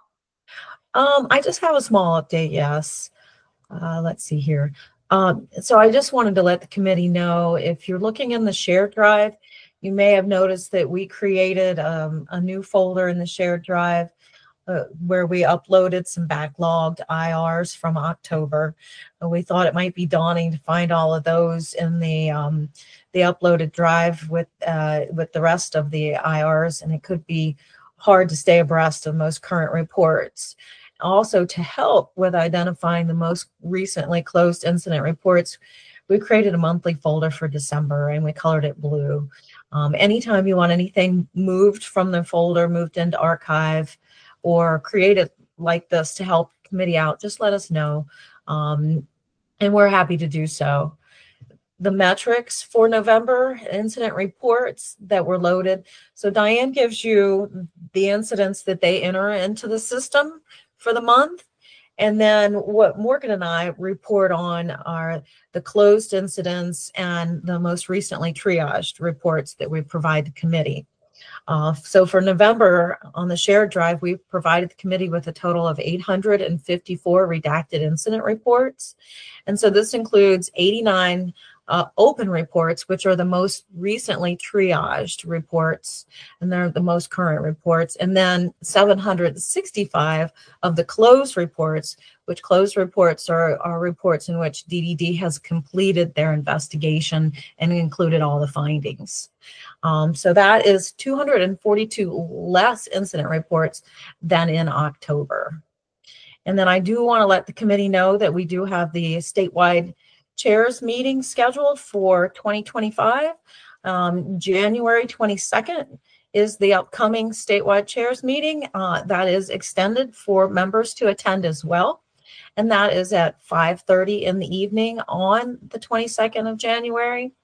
Um, I just have a small update, yes. Uh, let's see here. Um, so I just wanted to let the committee know, if you're looking in the shared drive, you may have noticed that we created um, a new folder in the shared drive uh, where we uploaded some backlogged I Rs from October. And we thought it might be daunting to find all of those in the um, the uploaded drive with uh, with the rest of the I Rs, and it could be hard to stay abreast of most current reports. Also, to help with identifying the most recently closed incident reports, we created a monthly folder for December and we colored it blue. Um, anytime you want anything moved from the folder, moved into archive, or created like this to help the committee out, just let us know. Um, and we're happy to do so. The metrics for November incident reports that were loaded. So Diane gives you the incidents that they enter into the system for the month. And then what Morgan and I report on are the closed incidents and the most recently triaged reports that we provide the committee. Uh, so for November on the shared drive, we provided the committee with a total of eight hundred fifty-four redacted incident reports. And so this includes eighty-nine uh, open reports, which are the most recently triaged reports, and they're the most current reports. And then seven hundred sixty-five of the closed reports, which closed reports are, are reports in which D D D has completed their investigation and included all the findings. Um, so that is two hundred forty-two less incident reports than in October. And then I do want to let the committee know that we do have the statewide chairs meeting scheduled for twenty twenty-five. Um, January twenty-second is the upcoming statewide chairs meeting. Uh, that is extended for members to attend as well. And that is at five thirty in the evening on the twenty-second of January.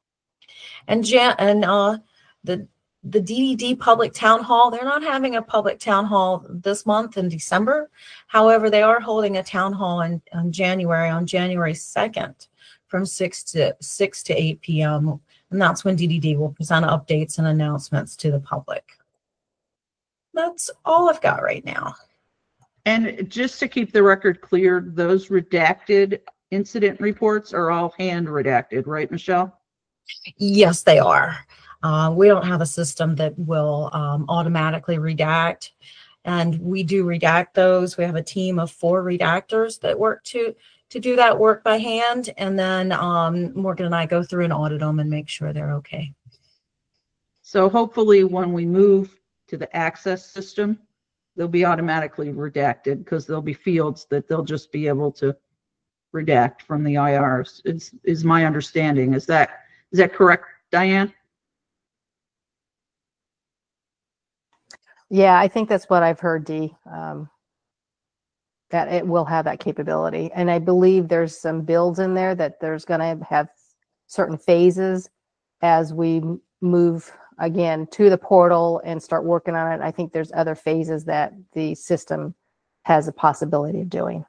And, Jan and uh, the the D D D public town hall, they're not having a public town hall this month in December. However, they are holding a town hall in, in January, on January second, from six to eight p m And that's when D D D will present updates and announcements to the public. That's all I've got right now. And just to keep the record clear, those redacted incident reports are all hand redacted, right, Michelle? Yes, they are. Uh, we don't have a system that will um, automatically redact, and we do redact those. We have a team of four redactors that work to to do that work by hand, and then um, Morgan and I go through and audit them and make sure they're okay. So hopefully when we move to the access system, they'll be automatically redacted, because there'll be fields that they'll just be able to redact from the I Rs. It's, is my understanding. Is that is that correct, Diane? Yeah, I think that's what I've heard, Dee, um, that it will have that capability. And I believe there's some builds in there that there's going to have certain phases as we move, again, to the portal and start working on it. I think there's other phases that the system has a possibility of doing.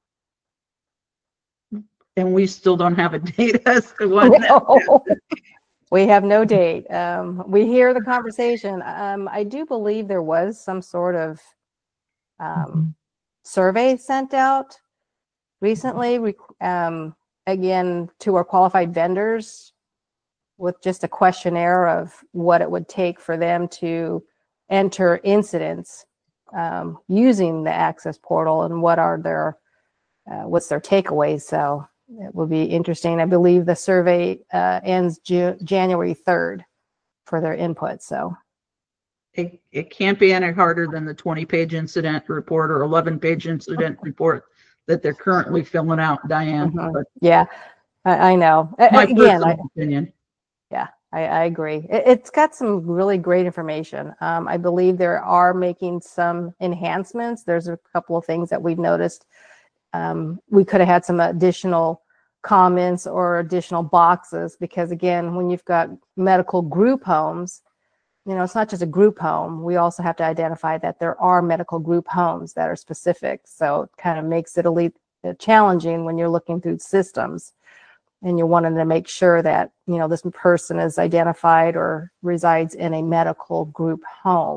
And we still don't have a date as to when No. We have no date. Um, we hear the conversation. Um, I do believe there was some sort of um, survey sent out recently, um, again, to our qualified vendors, with just a questionnaire of what it would take for them to enter incidents um, using the Access portal, and what are their, uh, what's their takeaways. So it will be interesting. I believe the survey uh, ends Ju- January third for their input. So it, it can't be any harder than the twenty page incident report or eleven page incident report that they're currently filling out, Diane. Mhm. But yeah, I, I know. A- my Again, personal I, opinion. yeah, I, I agree. It, it's got some really great information. Um, I believe there are making some enhancements. There's a couple of things that we've noticed. Um, we could have had some additional comments or additional boxes, because again, when you've got medical group homes, you know, it's not just a group home. We also have to identify that there are medical group homes that are specific. So it kind of makes it a little challenging when you're looking through systems and you're wanting to make sure that, you know, this person is identified or resides in a medical group home.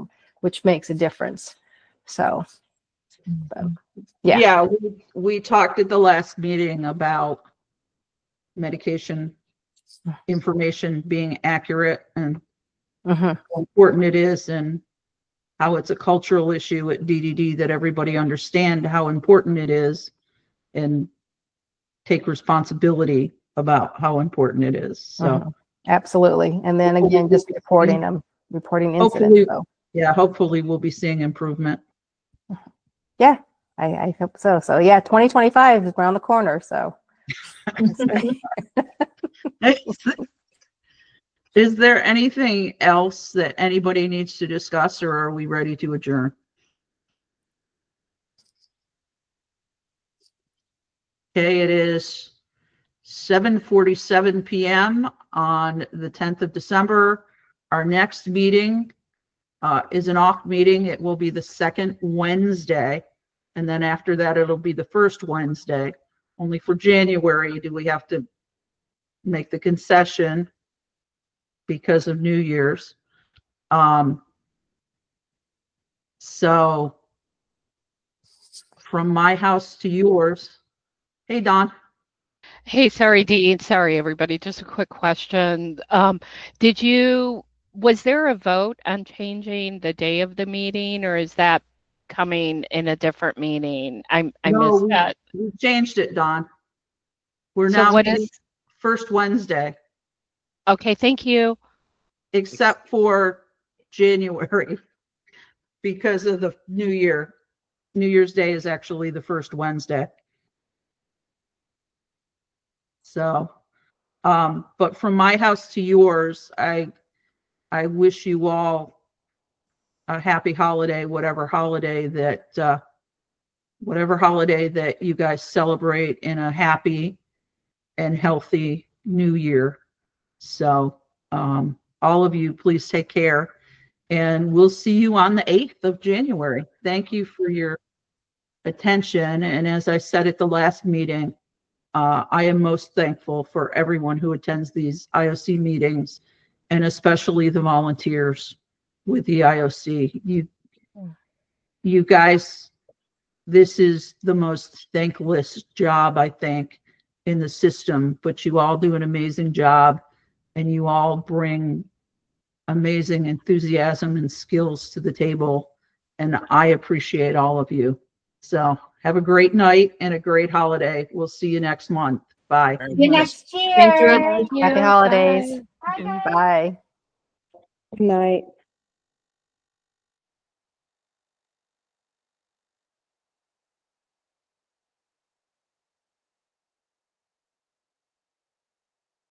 which makes a difference. So, but, yeah. Yeah, we, we talked at the last meeting about medication information being accurate and Mhm. how important it is, and how it's a cultural issue at D D D that everybody understand how important it is and take responsibility about how important it is. So Mhm. Absolutely. And then again, just reporting them, reporting hopefully, incidents. So yeah, hopefully we'll be seeing improvement. yeah, I, I hope so. So yeah, twenty twenty-five is around the corner. So Is there anything else that anybody needs to discuss, or are we ready to adjourn? Okay, it is seven forty-seven p m on the tenth of December. Our next meeting uh, is an off meeting. It will be the second Wednesday. And then after that, it'll be the first Wednesday. Only for January do we have to make the concession because of New Year's. Um, so from my house to yours. Hey, Don. Hey, sorry, Dean. Sorry, everybody. Just a quick question. Um, did you, was there a vote on changing the day of the meeting, or is that coming in a different meeting? I, I No, missed we, that. we changed it, Don. We're So now what meeting is, first Wednesday, okay, thank you. except for January because of the New Year. New Year's Day is actually the first Wednesday. So, um, but from my house to yours, I, I wish you all a happy holiday, whatever holiday that, uh, whatever holiday that you guys celebrate, in a happy and healthy new year. So, um, all of you, please take care, and we'll see you on the eighth of January. Thank you for your attention. And as I said at the last meeting, uh, I am most thankful for everyone who attends these I O C meetings, and especially the volunteers with the I O C. You, you guys, this is the most thankless job, I think, in the system, but you all do an amazing job, and you all bring amazing enthusiasm and skills to the table, and I appreciate all of you. So have a great night and a great holiday. We'll see you next month. Bye. See you next year. Thank you. happy holidays. Bye. Good night.